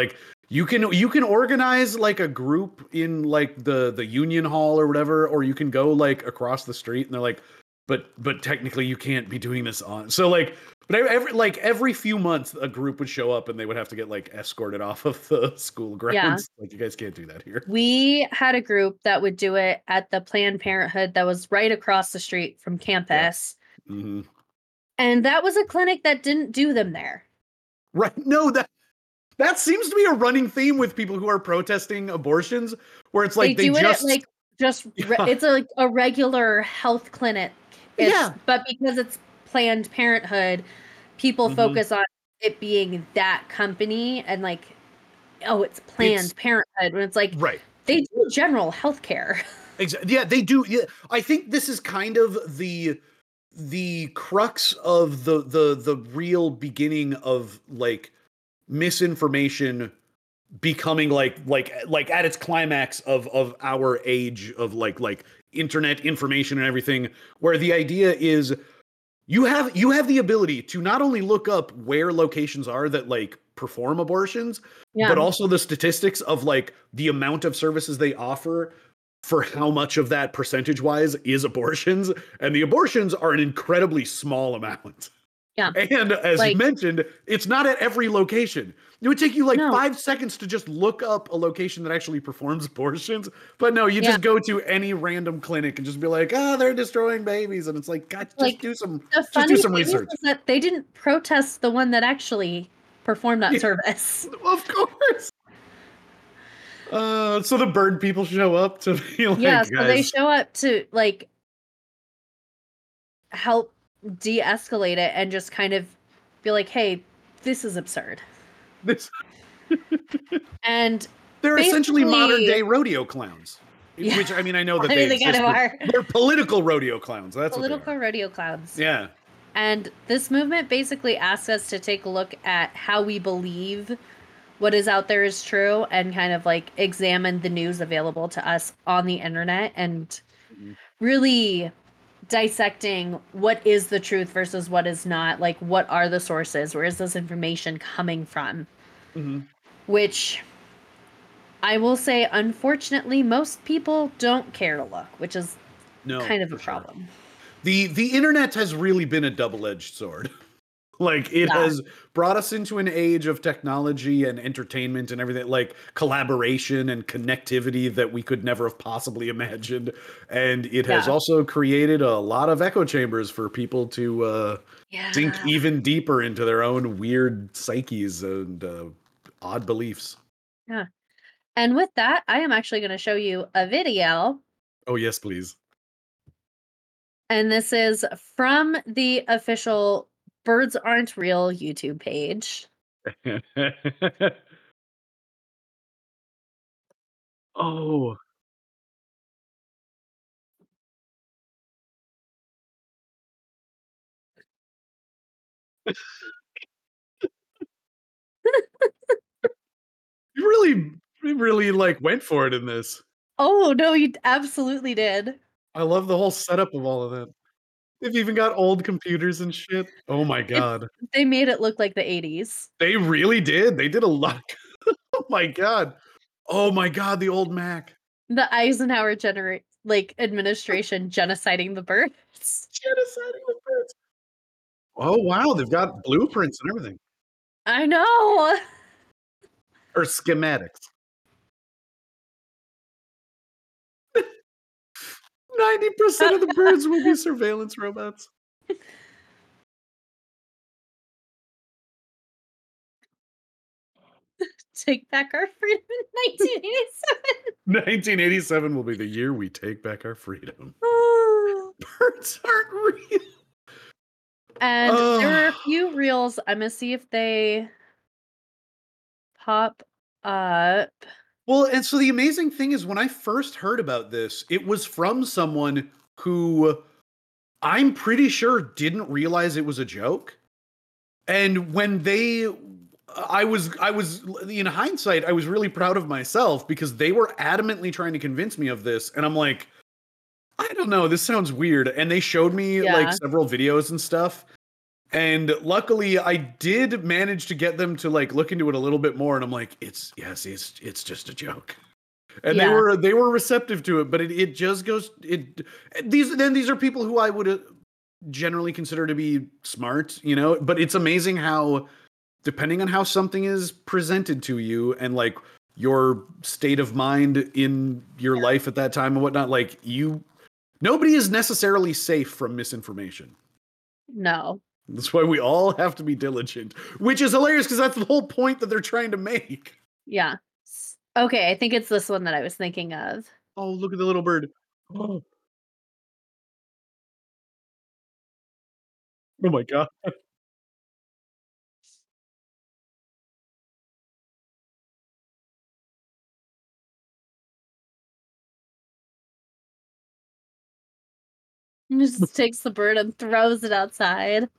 You can you can organize like a group in like the the union hall or whatever, or you can go like across the street and they're like, but but technically you can't be doing this on. So like, but every like every few months a group would show up and they would have to get like escorted off of the school grounds. Yeah. Like you guys can't do that here. We had a group that would do it at the Planned Parenthood that was right across the street from campus. Yeah. Mm-hmm. And that was a clinic that didn't do them there. Right. No, that that seems to be a running theme with people who are protesting abortions, where it's like they, they, do just it at, like just re- yeah. it's a, like a regular health clinic. It's, yeah. But because it's Planned Parenthood, people mm-hmm. focus on it being that company and like, oh, it's Planned it's, Parenthood. When it's like, right. They do general health care. Exactly. Yeah, they do. Yeah. I think this is kind of the the crux of the the the real beginning of like misinformation becoming like like like at its climax of of our age of like like internet information and everything, where the idea is you have you have the ability to not only look up where locations are that like perform abortions, yeah. but also the statistics of like the amount of services they offer for how much of that percentage wise is abortions, and the abortions are an incredibly small amount. Yeah. And as like, you mentioned, it's not at every location. It would take you like no. five seconds to just look up a location that actually performs abortions. But no, you yeah. just go to any random clinic and just be like, oh, they're destroying babies. And it's like, God, just like, do some, just do some research. Is that they didn't protest the one that actually performed that yeah, service. Of course. Uh, so the bird people show up to be like, yeah, so guys. they show up to like help de-escalate it and just kind of be like, hey, this is absurd. This and they're essentially modern day rodeo clowns. Yeah. Which I mean, I know that I mean, they, they kind of are. They're political rodeo clowns. That's political what they are. rodeo clowns. Yeah. And this movement basically asks us to take a look at how we believe what is out there is true and kind of like examine the news available to us on the internet and mm-hmm. really dissecting what is the truth versus what is not. Like, what are the sources? Where is this information coming from? Mm-hmm. Which I will say, unfortunately, most people don't care to look, which is no, kind of a problem. Sure. The the internet has really been a double-edged sword. Like, it yeah. has brought us into an age of technology and entertainment and everything, like collaboration and connectivity that we could never have possibly imagined. And it has yeah. also created a lot of echo chambers for people to uh, yeah. sink even deeper into their own weird psyches and uh, odd beliefs. Yeah. And with that, I am actually going to show you a video. Oh, yes, please. And this is from the official Birds Aren't Real YouTube page. Oh. You really, you really like went for it in this. Oh, no, you absolutely did. I love the whole setup of all of that. They've even got old computers and shit. Oh my God. It, they made it look like the eighties. They really did. They did a lot. Oh my God. Oh my God, the old Mac. The Eisenhower genera- like administration genociding the birds. Genociding the birds. Oh wow, they've got blueprints and everything. I know. Or schematics. ninety percent of the birds will be surveillance robots. Take back our freedom in nineteen eighty-seven. nineteen eighty-seven will be the year we take back our freedom. Birds aren't real. And oh. there were a few reels. I'm going to see if they pop up. Well, and so the amazing thing is when I first heard about this, it was from someone who I'm pretty sure didn't realize it was a joke. And when they, I was, I was, in hindsight, I was really proud of myself because they were adamantly trying to convince me of this. And I'm like, I don't know, this sounds weird. And they showed me yeah. like several videos and stuff. And luckily I did manage to get them to like look into it a little bit more, and I'm like, it's yes, it's it's just a joke. And they Yeah. were they were receptive to it, but it, it just goes it these then these are people who I would uh, generally consider to be smart, you know, but it's amazing how depending on how something is presented to you and like your state of mind in your Yeah. life at that time and whatnot, like you nobody is necessarily safe from misinformation. No. That's why we all have to be diligent, which is hilarious because that's the whole point that they're trying to make. Yeah. S- Okay, I think it's this one that I was thinking of. Oh, look at the little bird. Oh, oh my god. He just takes the bird and throws it outside.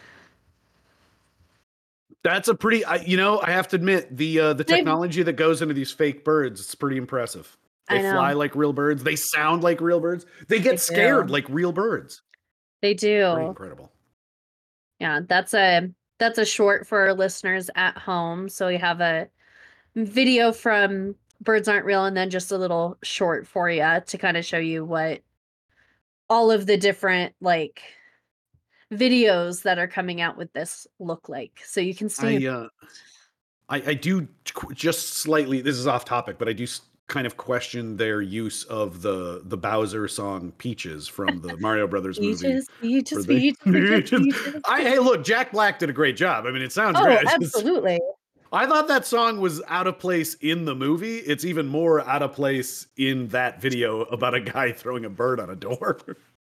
That's a pretty I, you know, I have to admit the uh, the They've- technology that goes into these fake birds, it's pretty impressive. They I know. fly like real birds. They sound like real birds. They get They scared do. like real birds. They Pretty do. incredible. Yeah, that's a that's a short for our listeners at home. So we have a video from Birds Aren't Real and then just a little short for you to kind of show you what all of the different like videos that are coming out with this look like. So you can stay. I uh I, I do qu- just slightly. This is off topic, but I do s- kind of question their use of the the Bowser song "Peaches" from the Mario Brothers movie. Peaches, peaches, where they- peaches, peaches, Peaches. peaches. I hey, look, Jack Black did a great job. I mean, it sounds Oh, great. I just- absolutely. I thought that song was out of place in the movie. It's even more out of place in that video about a guy throwing a bird on a door.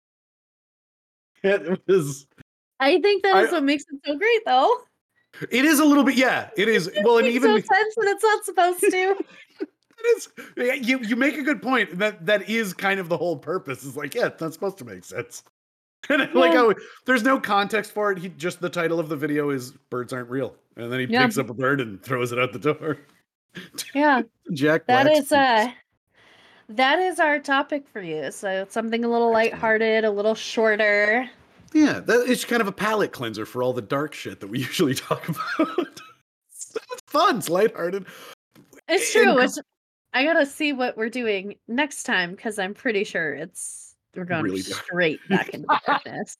It was. I think that is I- what makes it so great, though. It is a little bit. Yeah, it is. Well, and Makes even no be- sense when it's not supposed to. It is. Yeah, You you make a good point. That that is kind of the whole purpose. Is like, yeah, it's not supposed to make sense. And I like Yeah. how there's no context for it. He just the title of the video is "Birds Aren't Real," and then he Yeah. picks up a bird and throws it out the door. Yeah, Jack that Black's is uh that is our topic for you. So it's something a little Excellent. lighthearted, a little shorter. Yeah, that is kind of a palate cleanser for all the dark shit that we usually talk about. It's fun. It's lighthearted. It's And true. co- It's, I gotta see what we're doing next time because I'm pretty sure it's we're going Really dark. straight back into the darkness.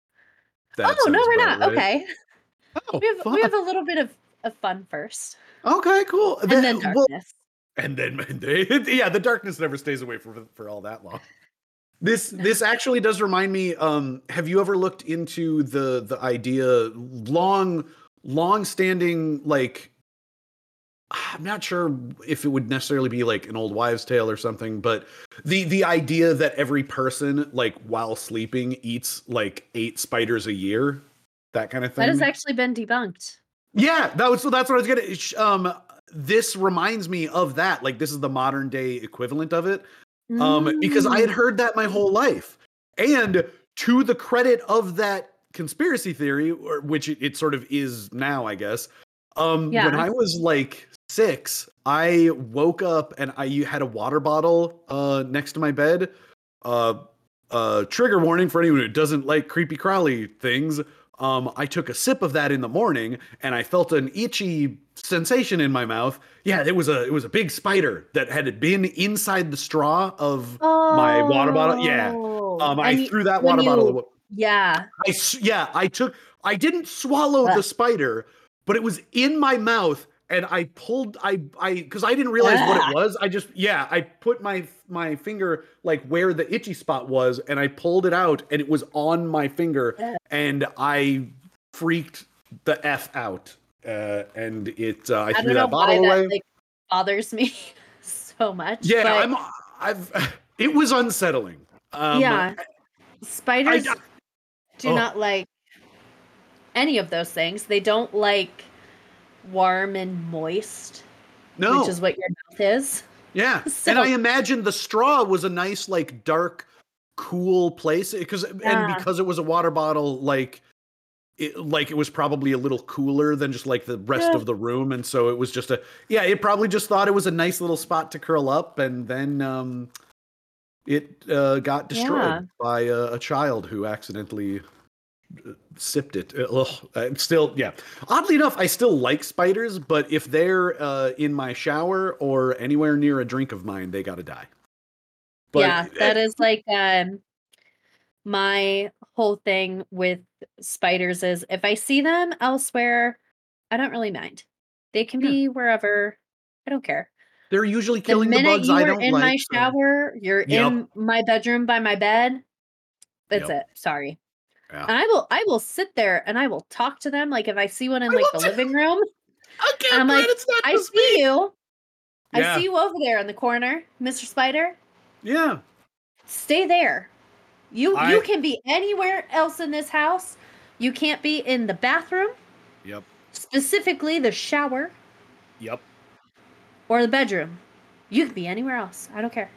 That Oh no, sounds we're about not. right. Okay, Oh, we have fun. we have a little bit of, of fun first, Okay, cool. and That- then well, darkness. and then and they- yeah, the darkness never stays away for for all that long. This this actually does remind me. Um, have you ever looked into the the idea long long standing like? I'm not sure if it would necessarily be like an old wives' tale or something, but the the idea that every person like while sleeping eats like eight spiders a year, that kind of thing. That has actually been debunked. Yeah, that was so. That's what I was gonna. sh- Um, this reminds me of that. Like, this is the modern day equivalent of it. Um, because I had Mm. heard that my whole life, and to the credit of that conspiracy theory, or which it, it sort of is now, I guess. Um, when Yeah. I was like six, I woke up and I you had a water bottle uh next to my bed. Uh, uh, trigger warning for anyone who doesn't like creepy crawly things. Um, I took a sip of that in the morning and I felt an itchy sensation in my mouth. Yeah, it was a it was a big spider that had been inside the straw of my water bottle. Yeah. Oh, Um, I and you- threw that when water bottle you- away. Yeah. I s- yeah, I took I didn't swallow the Ugh. spider, but it was in my mouth and I pulled I I because I didn't realize what Ugh. it was. I just yeah, I put my my finger like where the itchy spot was and I pulled it out and it was on my finger Ugh. and I freaked the F out. Uh, and it uh, I I threw don't know that bottle why away. that like bothers me so much. Yeah, but I'm I've it was unsettling. Um yeah, spiders I- do oh. not like any of those things. They don't like warm and moist, no. which is what your mouth is. Yeah. So- and I imagine the straw was a nice, like, dark, cool place because Yeah. and because it was a water bottle, like it like it was probably a little cooler than just like the rest Yeah. of the room. And so it was just a yeah, it probably just thought it was a nice little spot to curl up, and then um it uh got destroyed Yeah. by a, a child who accidentally sipped it. Ugh, I'm still, yeah. Oddly enough, I still like spiders, but if they're uh, in my shower or anywhere near a drink of mine, they gotta die. But Yeah, eh, that is like um my whole thing with spiders is if I see them elsewhere, I don't really mind. They can yeah, be wherever. I don't care. they're usually The killing the minute bugs you I are don't in my like. So, shower, you're yep, in my bedroom by my bed, that's yep, it. Sorry. yeah. And I will I will sit there and I will talk to them like if I see one in I like the will too. living room and Okay, I'm I'm glad like, it's not "I just see me. you. I see Yeah, you over there in the corner, mister Spider. yeah. Stay there. You you I, can be anywhere else in this house. You can't be in the bathroom, yep, specifically the shower yep. or the bedroom. You can be anywhere else. I don't care."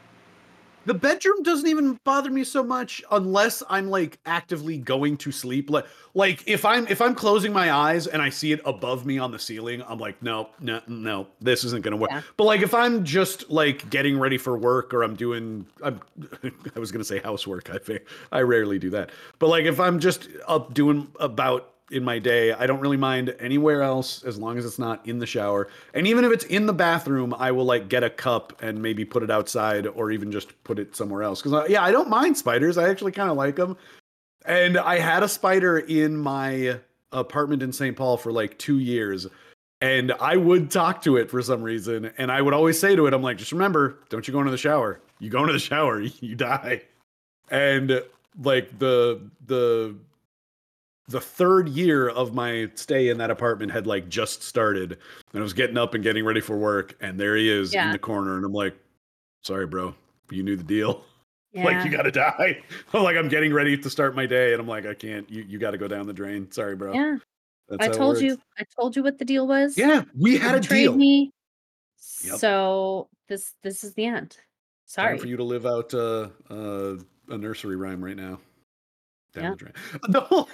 The bedroom doesn't even bother me so much unless I'm like actively going to sleep. Like, like if I'm if I'm closing my eyes and I see it above me on the ceiling, I'm like, no, no, no, this isn't gonna work. Yeah. But like if I'm just like getting ready for work or I'm doing, I'm, I was gonna say housework. I think I rarely do that. But like if I'm just up doing about in my day, I don't really mind anywhere else as long as it's not in the shower. And even if it's in the bathroom, I will like get a cup and maybe put it outside or even just put it somewhere else. Because yeah, I don't mind spiders. I actually kind of like them. And I had a spider in my apartment in Saint Paul for like two years. And I would talk to it for some reason. And I would always say to it, I'm like, just remember, don't you go into the shower. You go into the shower, you die. And like the the the third year of my stay in that apartment had like just started, and I was getting up and getting ready for work, and there he is in Yeah. the corner, and I'm like, sorry, bro, you knew the deal. Like, you Yeah. gotta die. Like, I'm getting ready to start my day, and I'm like, I can't. You you gotta go down the drain. Sorry, bro. Yeah. That's I how it told works. you. I told you what the deal was. Yeah, we You had a betrayed deal. me. Yep. So this this is the end. Time for Sorry. you to live out uh, uh, a nursery rhyme right now. Down Yeah. the drain. The whole,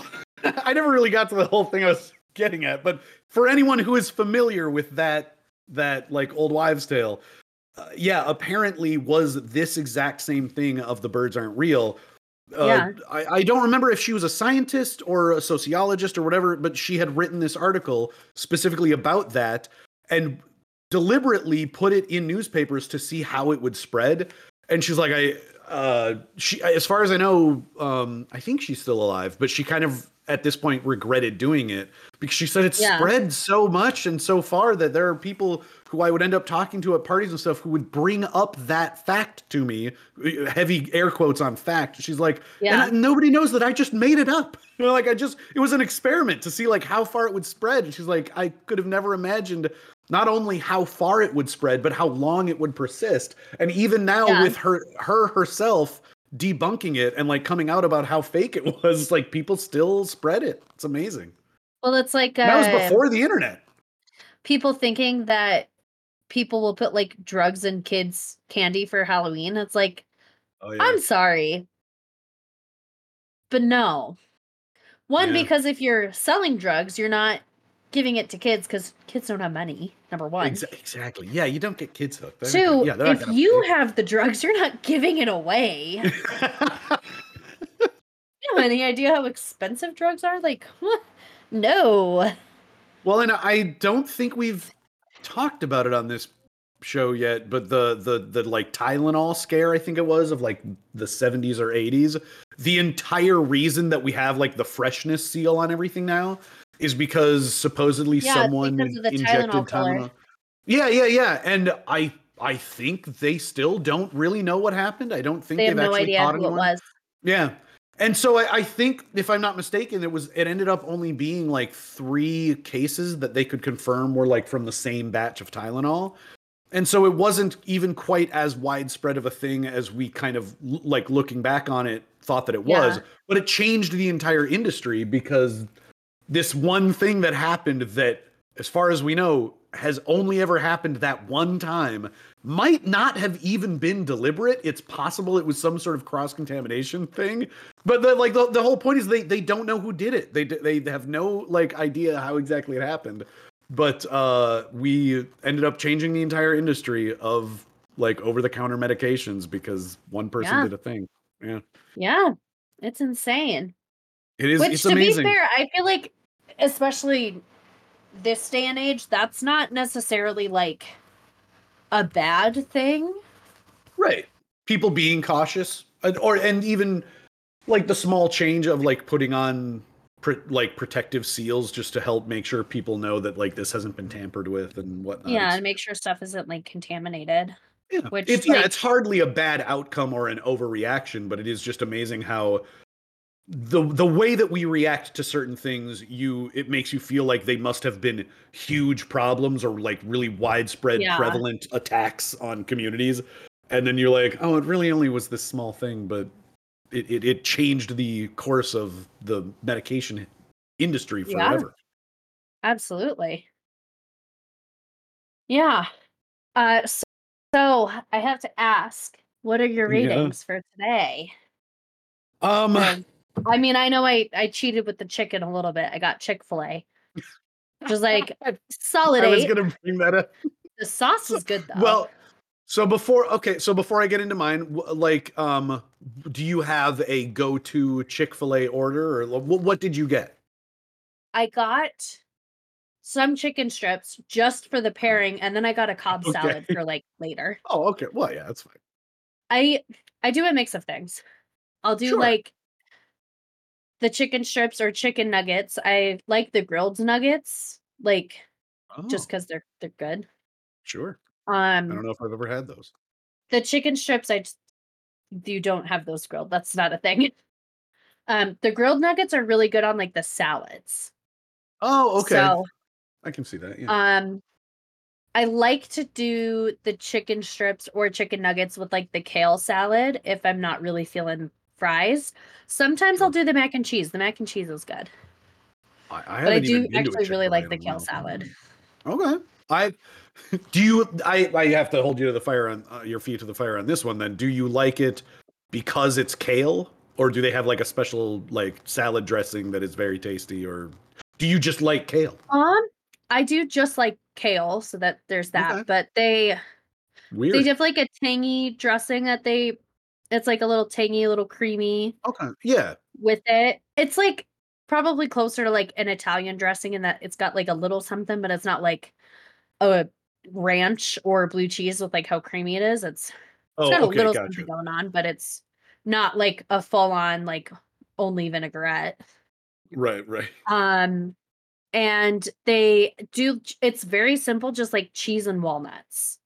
I never really got to the whole thing I was getting at, but for anyone who is familiar with that that like old wives' tale, uh, yeah, apparently was this exact same thing of the birds aren't real. Uh, Yeah. I, I don't remember if she was a scientist or a sociologist or whatever, but she had written this article specifically about that and deliberately put it in newspapers to see how it would spread. And she's like, I, uh, she, as far as I know, um, I think she's still alive, but she kind of at this point regretted doing it because she said it's Yeah. spread so much and so far that there are people who I would end up talking to at parties and stuff who would bring up that fact to me, heavy air quotes on fact. She's like, and Yeah. I, nobody knows that I just made it up. You know, like I just, it was an experiment to see like how far it would spread. And she's like, I could have never imagined not only how far it would spread, but how long it would persist. And even now Yeah. with her, her herself debunking it and like coming out about how fake it was, like people still spread it. It's amazing. Well, it's like And that was uh before the internet. people thinking that people will put like drugs in kids' candy for Halloween. It's like, Oh yeah. I'm sorry, but no. One, Yeah. because if you're selling drugs, you're not giving it to kids because kids don't have money, number one. Exa- exactly. Yeah, you don't get kids hooked. They're not gonna, Two, yeah, they're not if gonna you pay. have the drugs, you're not giving it away. You have any idea how expensive drugs are? Like, no. Well, and I don't think we've talked about it on this show yet, but the the the like Tylenol scare, I think it was of like the seventies or eighties. The entire reason that we have like the freshness seal on everything now is because supposedly Yeah, it's someone because of the injected Tylenol filler. Tylenol. Yeah, yeah, yeah. And I I think they still don't really know what happened. I don't think They have they've no actually idea caught who it anyone. was. Yeah. And so I, I think, if I'm not mistaken, it was it ended up only being like three cases that they could confirm were like from the same batch of Tylenol. And so it wasn't even quite as widespread of a thing as we kind of like looking back on it thought that it was, Yeah. but it changed the entire industry because this one thing that happened that, as far as we know, has only ever happened that one time might not have even been deliberate. It's possible it was some sort of cross contamination thing, but the, like the, the whole point is they they don't know who did it. They they have no like idea how exactly it happened. But uh, we ended up changing the entire industry of like over the counter medications because one person Yeah. did a thing. Yeah. Yeah. It's insane. It is. Which, It's to be amazing. fair, I feel like, especially this day and age, that's not necessarily like a bad thing. Right. People being cautious, and- or and even like the small change of like putting on pr- like protective seals just to help make sure people know that like this hasn't been tampered with and whatnot. Yeah, It's and make sure stuff isn't like contaminated. yeah, Which, it's yeah, like, it's hardly a bad outcome or an overreaction, but it is just amazing how the the way that we react to certain things, you it makes you feel like they must have been huge problems or like really widespread, yeah, prevalent attacks on communities, and then you're like, oh, it really only was this small thing, but it it, it changed the course of the medication industry yeah, forever. absolutely. Yeah. Uh, so, so I have to ask, what are your Yeah. ratings for today? Um, 'Cause, I mean, I know I I cheated with the chicken a little bit. I got Chick-fil-A, which is like solid I was eight. gonna bring that up. The sauce So, was good though. well, so before okay, so before I get into mine, w- like, um, do you have a go-to Chick-fil-A order, or what? What did you get? I got some chicken strips just for the pairing, and then I got a Cobb Okay. salad for like later. Oh, okay. Well, yeah, that's fine. I I do a mix of things. I'll do Sure. like the chicken strips or chicken nuggets. I like the grilled nuggets, like just Oh, because they're they're good. sure. I Um, don't know if I've ever had those. the chicken strips, I just you don't have those grilled. That's not a thing. Um, the grilled nuggets are really good on like the salads. Oh, okay. So, I can see that. Yeah. um, I like to do the chicken strips or chicken nuggets with like the kale salad if I'm not really feeling fries. Sometimes I'll Sure. do the mac and cheese. The mac and cheese is good. I, I But I haven't even do been to a actually really Chick-fil-A like in the a kale while. salad. Okay. I do you I I have to hold you to the fire on uh, your feet to the fire on this one then. Do you like it because it's kale, or do they have like a special like salad dressing that is very tasty, or do you just like kale? Um, I do just like kale, so that there's that. Okay. But they they Weird. have like a tangy dressing that they it's like a little tangy, a little creamy Okay. Yeah. with it. It's like probably closer to like an Italian dressing in that it's got like a little something, but it's not like a ranch or blue cheese with like how creamy it is. It's it's got Oh, a okay, little something gotcha. going on, but it's not like a full on like only vinaigrette. Right, right. Um and they do it's very simple, just like cheese and walnuts.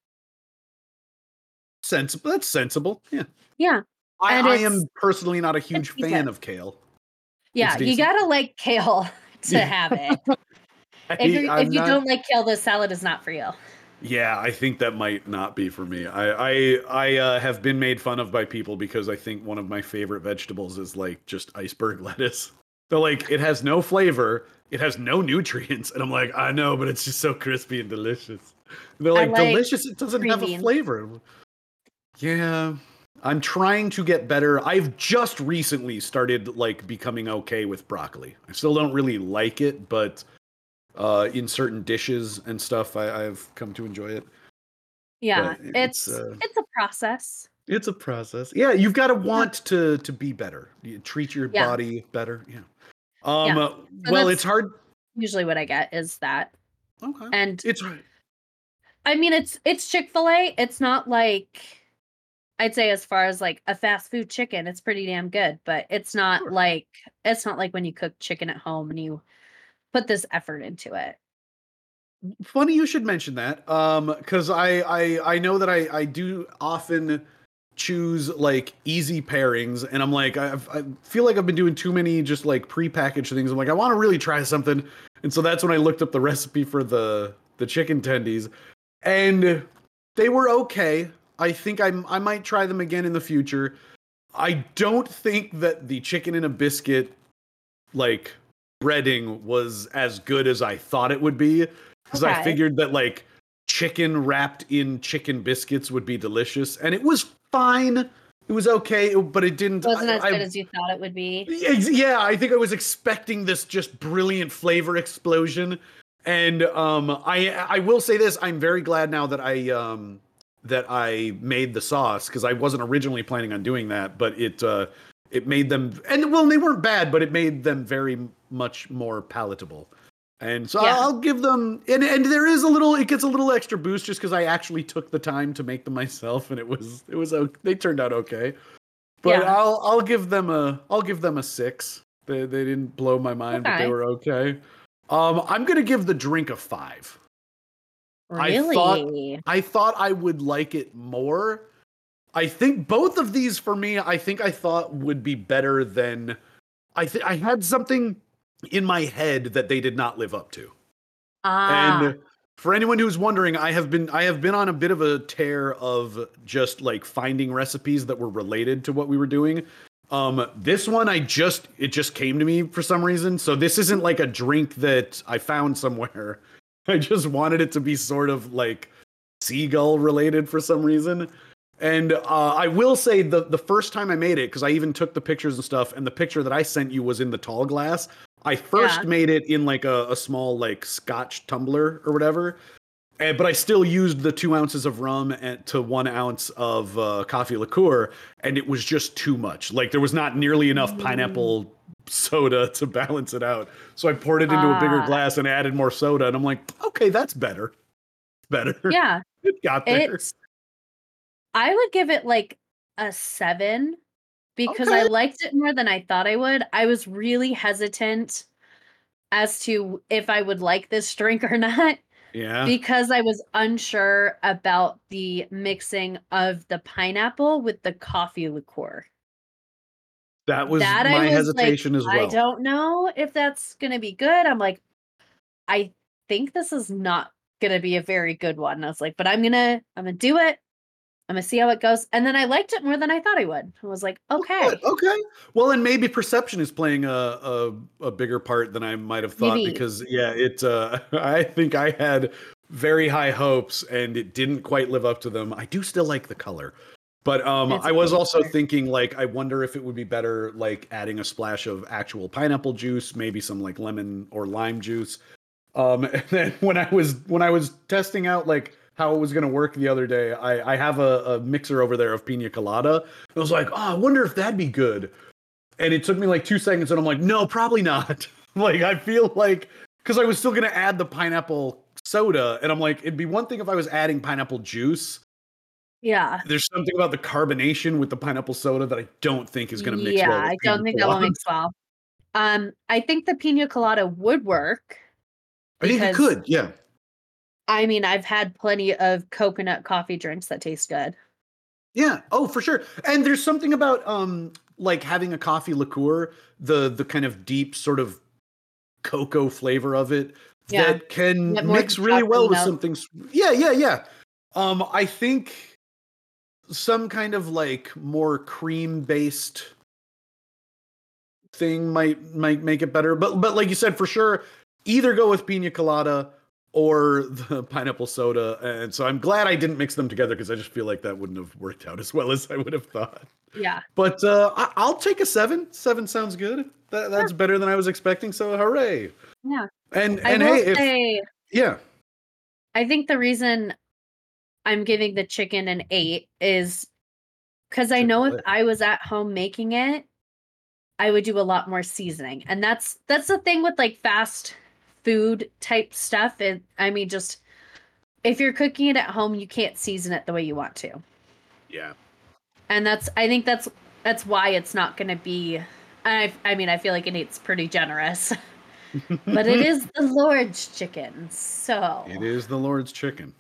Sensible. That's sensible. Yeah. Yeah. I And I it's am personally not a it's huge fan decent. of kale. It's Yeah, you decent. gotta like kale to Yeah. have it. If I, you if I'm you not. don't like kale, this salad is not for you. Yeah, I think that might not be for me. I I I uh, have been made fun of by people because I think one of my favorite vegetables is like just iceberg lettuce. They're like, it has no flavor, it has no nutrients, and I'm like, I know, but it's just so crispy and delicious. And they're I like, like delicious? It doesn't green have a beans. flavor. Yeah, I'm trying to get better. I've just recently started like becoming okay with broccoli. I still don't really like it, but uh, in certain dishes and stuff, I, I've come to enjoy it. Yeah, But it's it's uh, it's a process. it's a process. Yeah, you've got to Yeah. want to to be better. You treat your Yeah, body better. Yeah. Um. yeah. uh, So well, it's that's hard. usually what I get is that. Okay. And It's hard. I mean it's it's Chick-fil-A. It's not like I'd say as far as like a fast food chicken, it's pretty damn good, but it's not Sure. like it's not like when you cook chicken at home and you put this effort into it. Funny you should mention that. Um, because I I I know that I I do often choose like easy pairings, and I'm like I I feel like I've been doing too many just like prepackaged things. I'm like I want to really try something, and so that's when I looked up the recipe for the the chicken tendies, and they were okay. I think I I might try them again in the future. I don't think that the chicken in a biscuit like breading was as good as I thought it would be, because I Okay. figured that like chicken wrapped in chicken biscuits would be delicious, and it was fine. It was okay, but it didn't. Wasn't I, as good I as you thought it would be. yeah, I think I was expecting this just brilliant flavor explosion, and um, I I will say this: I'm very glad now that I um that I made the sauce, because I wasn't originally planning on doing that, but it uh it made them, and well, they weren't bad, but it made them very much more palatable. And so Yeah. I'll give them, and, and there is a little, it gets a little extra boost just because I actually took the time to make them myself, and it was, it was, they turned out okay. But Yeah. I'll, I'll give them a, I'll give them a six. They, they didn't blow my mind, but they Okay. were okay. Um, I'm gonna give the drink a five. I Really? thought, I thought I would like it more. I think both of these for me, I think I thought would be better than, I think I had something in my head that they did not live up to. Ah. And for anyone who's wondering, I have been I have been on a bit of a tear of just like finding recipes that were related to what we were doing. Um, this one I just it just came to me for some reason. So this isn't like a drink that I found somewhere. I just wanted it to be sort of like seagull related for some reason. And uh, I will say the the first time I made it, because I even took the pictures and stuff, and the picture that I sent you was in the tall glass. I first Yeah. made it in like a, a small like Scotch tumbler or whatever, and, but I still used the two ounces of rum and to one ounce of uh, coffee liqueur, and it was just too much. Like there was not nearly enough Mm. pineapple soda to balance it out. So I poured it into a bigger Ah. glass and added more soda, and I'm like, okay, that's better. Better. Yeah. It got there. It's I would give it like a seven because I Okay. liked it more than I thought I would. I was really hesitant as to if I would like this drink or not Yeah. because I was unsure about the mixing of the pineapple with the coffee liqueur. That was That I my was like, hesitation as I well. don't know if that's gonna be good. I'm like, I think this is not gonna be a very good one. And I was like, but I'm gonna I'm gonna do it. I'm gonna see how it goes. And then I liked it more than I thought I would. I was like, Oh, good. okay, Okay. Well, and maybe perception is playing a a, a bigger part than I might have thought maybe. because yeah, it. Uh, I think I had very high hopes and it didn't quite live up to them. I do still like the color, but um, It's I a was pretty also color. thinking like I wonder if it would be better like adding a splash of actual pineapple juice, maybe some like lemon or lime juice. Um, and then when I was when I was testing out like how it was going to work the other day, I, I have a, a mixer over there of pina colada. I was like, oh, I wonder if that'd be good. And it took me like two seconds, and I'm like, no, probably not. Like I feel like because I was still going to add the pineapple soda, and I'm like, it'd be one thing if I was adding pineapple juice. Yeah. There's something about the carbonation with the pineapple soda that I don't think is going to mix Yeah, well with I pina don't think that will colada. mix well. Um, I think the pina colada would work I think it because could, yeah. I mean, I've had plenty of coconut coffee drinks that taste good. Yeah. Oh, for sure. And there's something about um like having a coffee liqueur, the the kind of deep sort of cocoa flavor of it Yeah. that can Get more of the mix really chocolate well with note. something. s- Yeah, yeah, yeah. Um I think some kind of like more cream based thing might might make it better. But but like you said, for sure, either go with pina colada or the pineapple soda. And so I'm glad I didn't mix them together because I just feel like that wouldn't have worked out as well as I would have thought. Yeah. But uh, I, I'll take a seven. Seven sounds good. That, Yeah. that's better than I was expecting. So hooray! Yeah. And I and will hey, if say, yeah, I think the reason I'm giving the chicken an eight is because I know if Chick-fil-A. I was at home making it, I would do a lot more seasoning. And that's that's the thing with like fast food type stuff. And I mean, just if you're cooking it at home, you can't season it the way you want to. Yeah. And that's I think that's that's why it's not going to be. I I mean, I feel like an eight's pretty generous, but it is the Lord's chicken, It so is the Lord's chicken.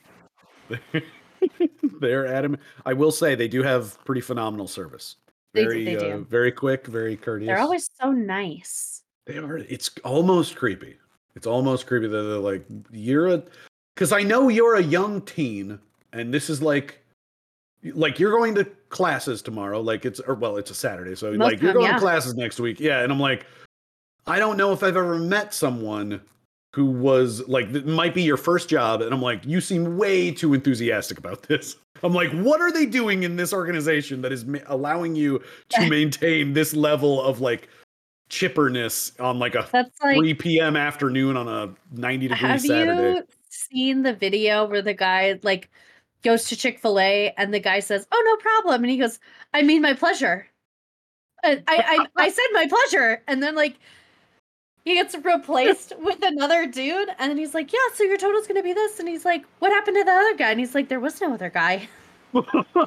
They're adamant. I will say they do have pretty phenomenal service. they do. They Very uh do. very quick, very They're courteous. always so nice. They are. It's almost creepy. It's almost creepy that they're like you're a because I know you're a young teen, and this is like like you're going to classes tomorrow. Like it's or well, it's a Saturday, so Most like of you're them, going to yeah. classes next week. Yeah, and I'm like, I don't know if I've ever met someone who was like it might be your first job, and I'm like, you seem way too enthusiastic about this. I'm like, what are they doing in this organization that is ma- allowing you to maintain this level of like chipperness on like a That's like, three p m afternoon on a ninety degree have Saturday? you seen the video where the guy like goes to Chick-fil-A and the guy says, "Oh, no problem." And he goes, "I mean my pleasure." I, I, I said my pleasure. And then like he gets replaced with another dude. And then he's like, yeah, so your total's going to be this. And he's like, what happened to the other guy? And he's like, there was no other guy. No.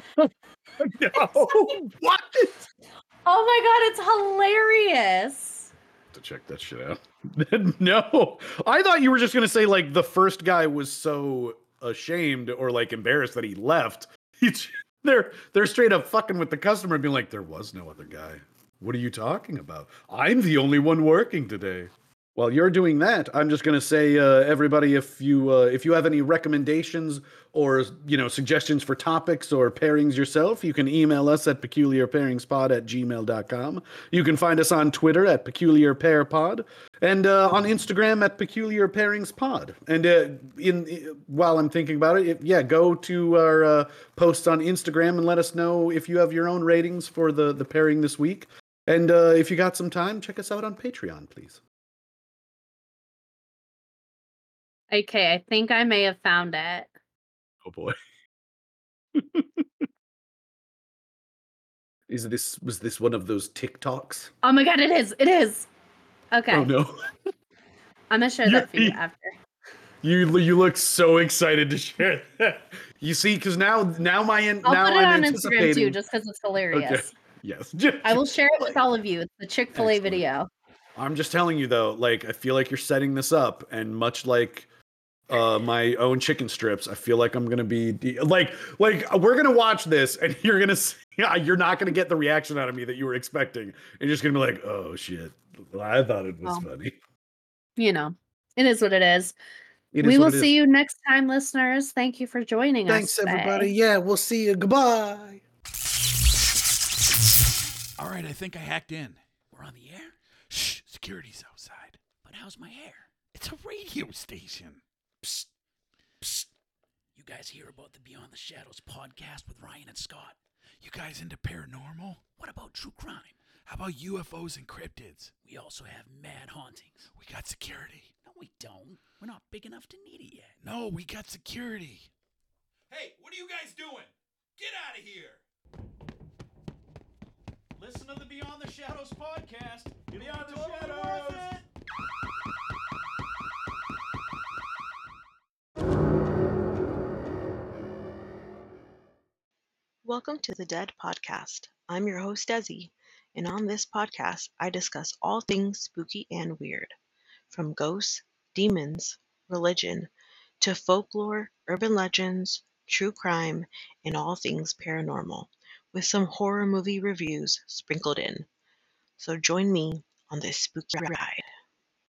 What? Oh my God, it's hilarious. To check that shit out. No, I thought you were just gonna say like the first guy was so ashamed or like embarrassed that he left. He, they're they're straight up fucking with the customer, being like, there was no other guy. What are you talking about? I'm the only one working today. While you're doing that, I'm just gonna say, uh, everybody, if you uh, if you have any recommendations or you know suggestions for topics or pairings yourself, you can email us at peculiarpairingspod at gmail dot com. You can find us on Twitter at peculiarpairpod and uh, on Instagram at peculiarpairingspod. And uh, in, in while I'm thinking about it, if, yeah, go to our uh, posts on Instagram and let us know if you have your own ratings for the the pairing this week. And uh, if you got some time, check us out on Patreon, please. Okay, I think I may have found it. Oh boy. Is this was this one of those TikToks? Oh my God, it is. It is. Okay. Oh no. I'm gonna share You- that for you after. You you look so excited to share that. You see, because now now my in, I'll now put it I'm on Instagram anticipating. too, just because it's hilarious. Okay. Yes. I will share it with all of you. It's the Chick-fil-A Excellent. video. I'm just telling you though, like I feel like you're setting this up, and much like uh my own chicken strips, I feel like I'm gonna be de- like like we're gonna watch this, and you're gonna see, you're not gonna get the reaction out of me that you were expecting. You're just gonna be like, oh shit, I thought it was Oh. funny. You know, it is what it is. It We is will what it is. see you next time, listeners. Thank you for joining Thanks us. everybody. today. Yeah, we'll see you. Goodbye. All right, I think I hacked in. We're on the air? Shh, security's outside. But how's my hair? It's a radio station. Psst, psst. You guys hear about the Beyond the Shadows podcast with Ryan and Scott? You guys into paranormal? What about true crime? How about U F Os and cryptids? We also have mad hauntings. We got security. No, we don't. We're not big enough to need it yet. No, we got security. Hey, what are you guys doing? Get out of here! Listen to the Beyond the Shadows podcast. Beyond the Shadows! Welcome to the Dead Podcast. I'm your host, Desi, and on this podcast, I discuss all things spooky and weird, from ghosts, demons, religion, to folklore, urban legends, true crime, and all things paranormal, with some horror movie reviews sprinkled in. So join me on this spooky ride.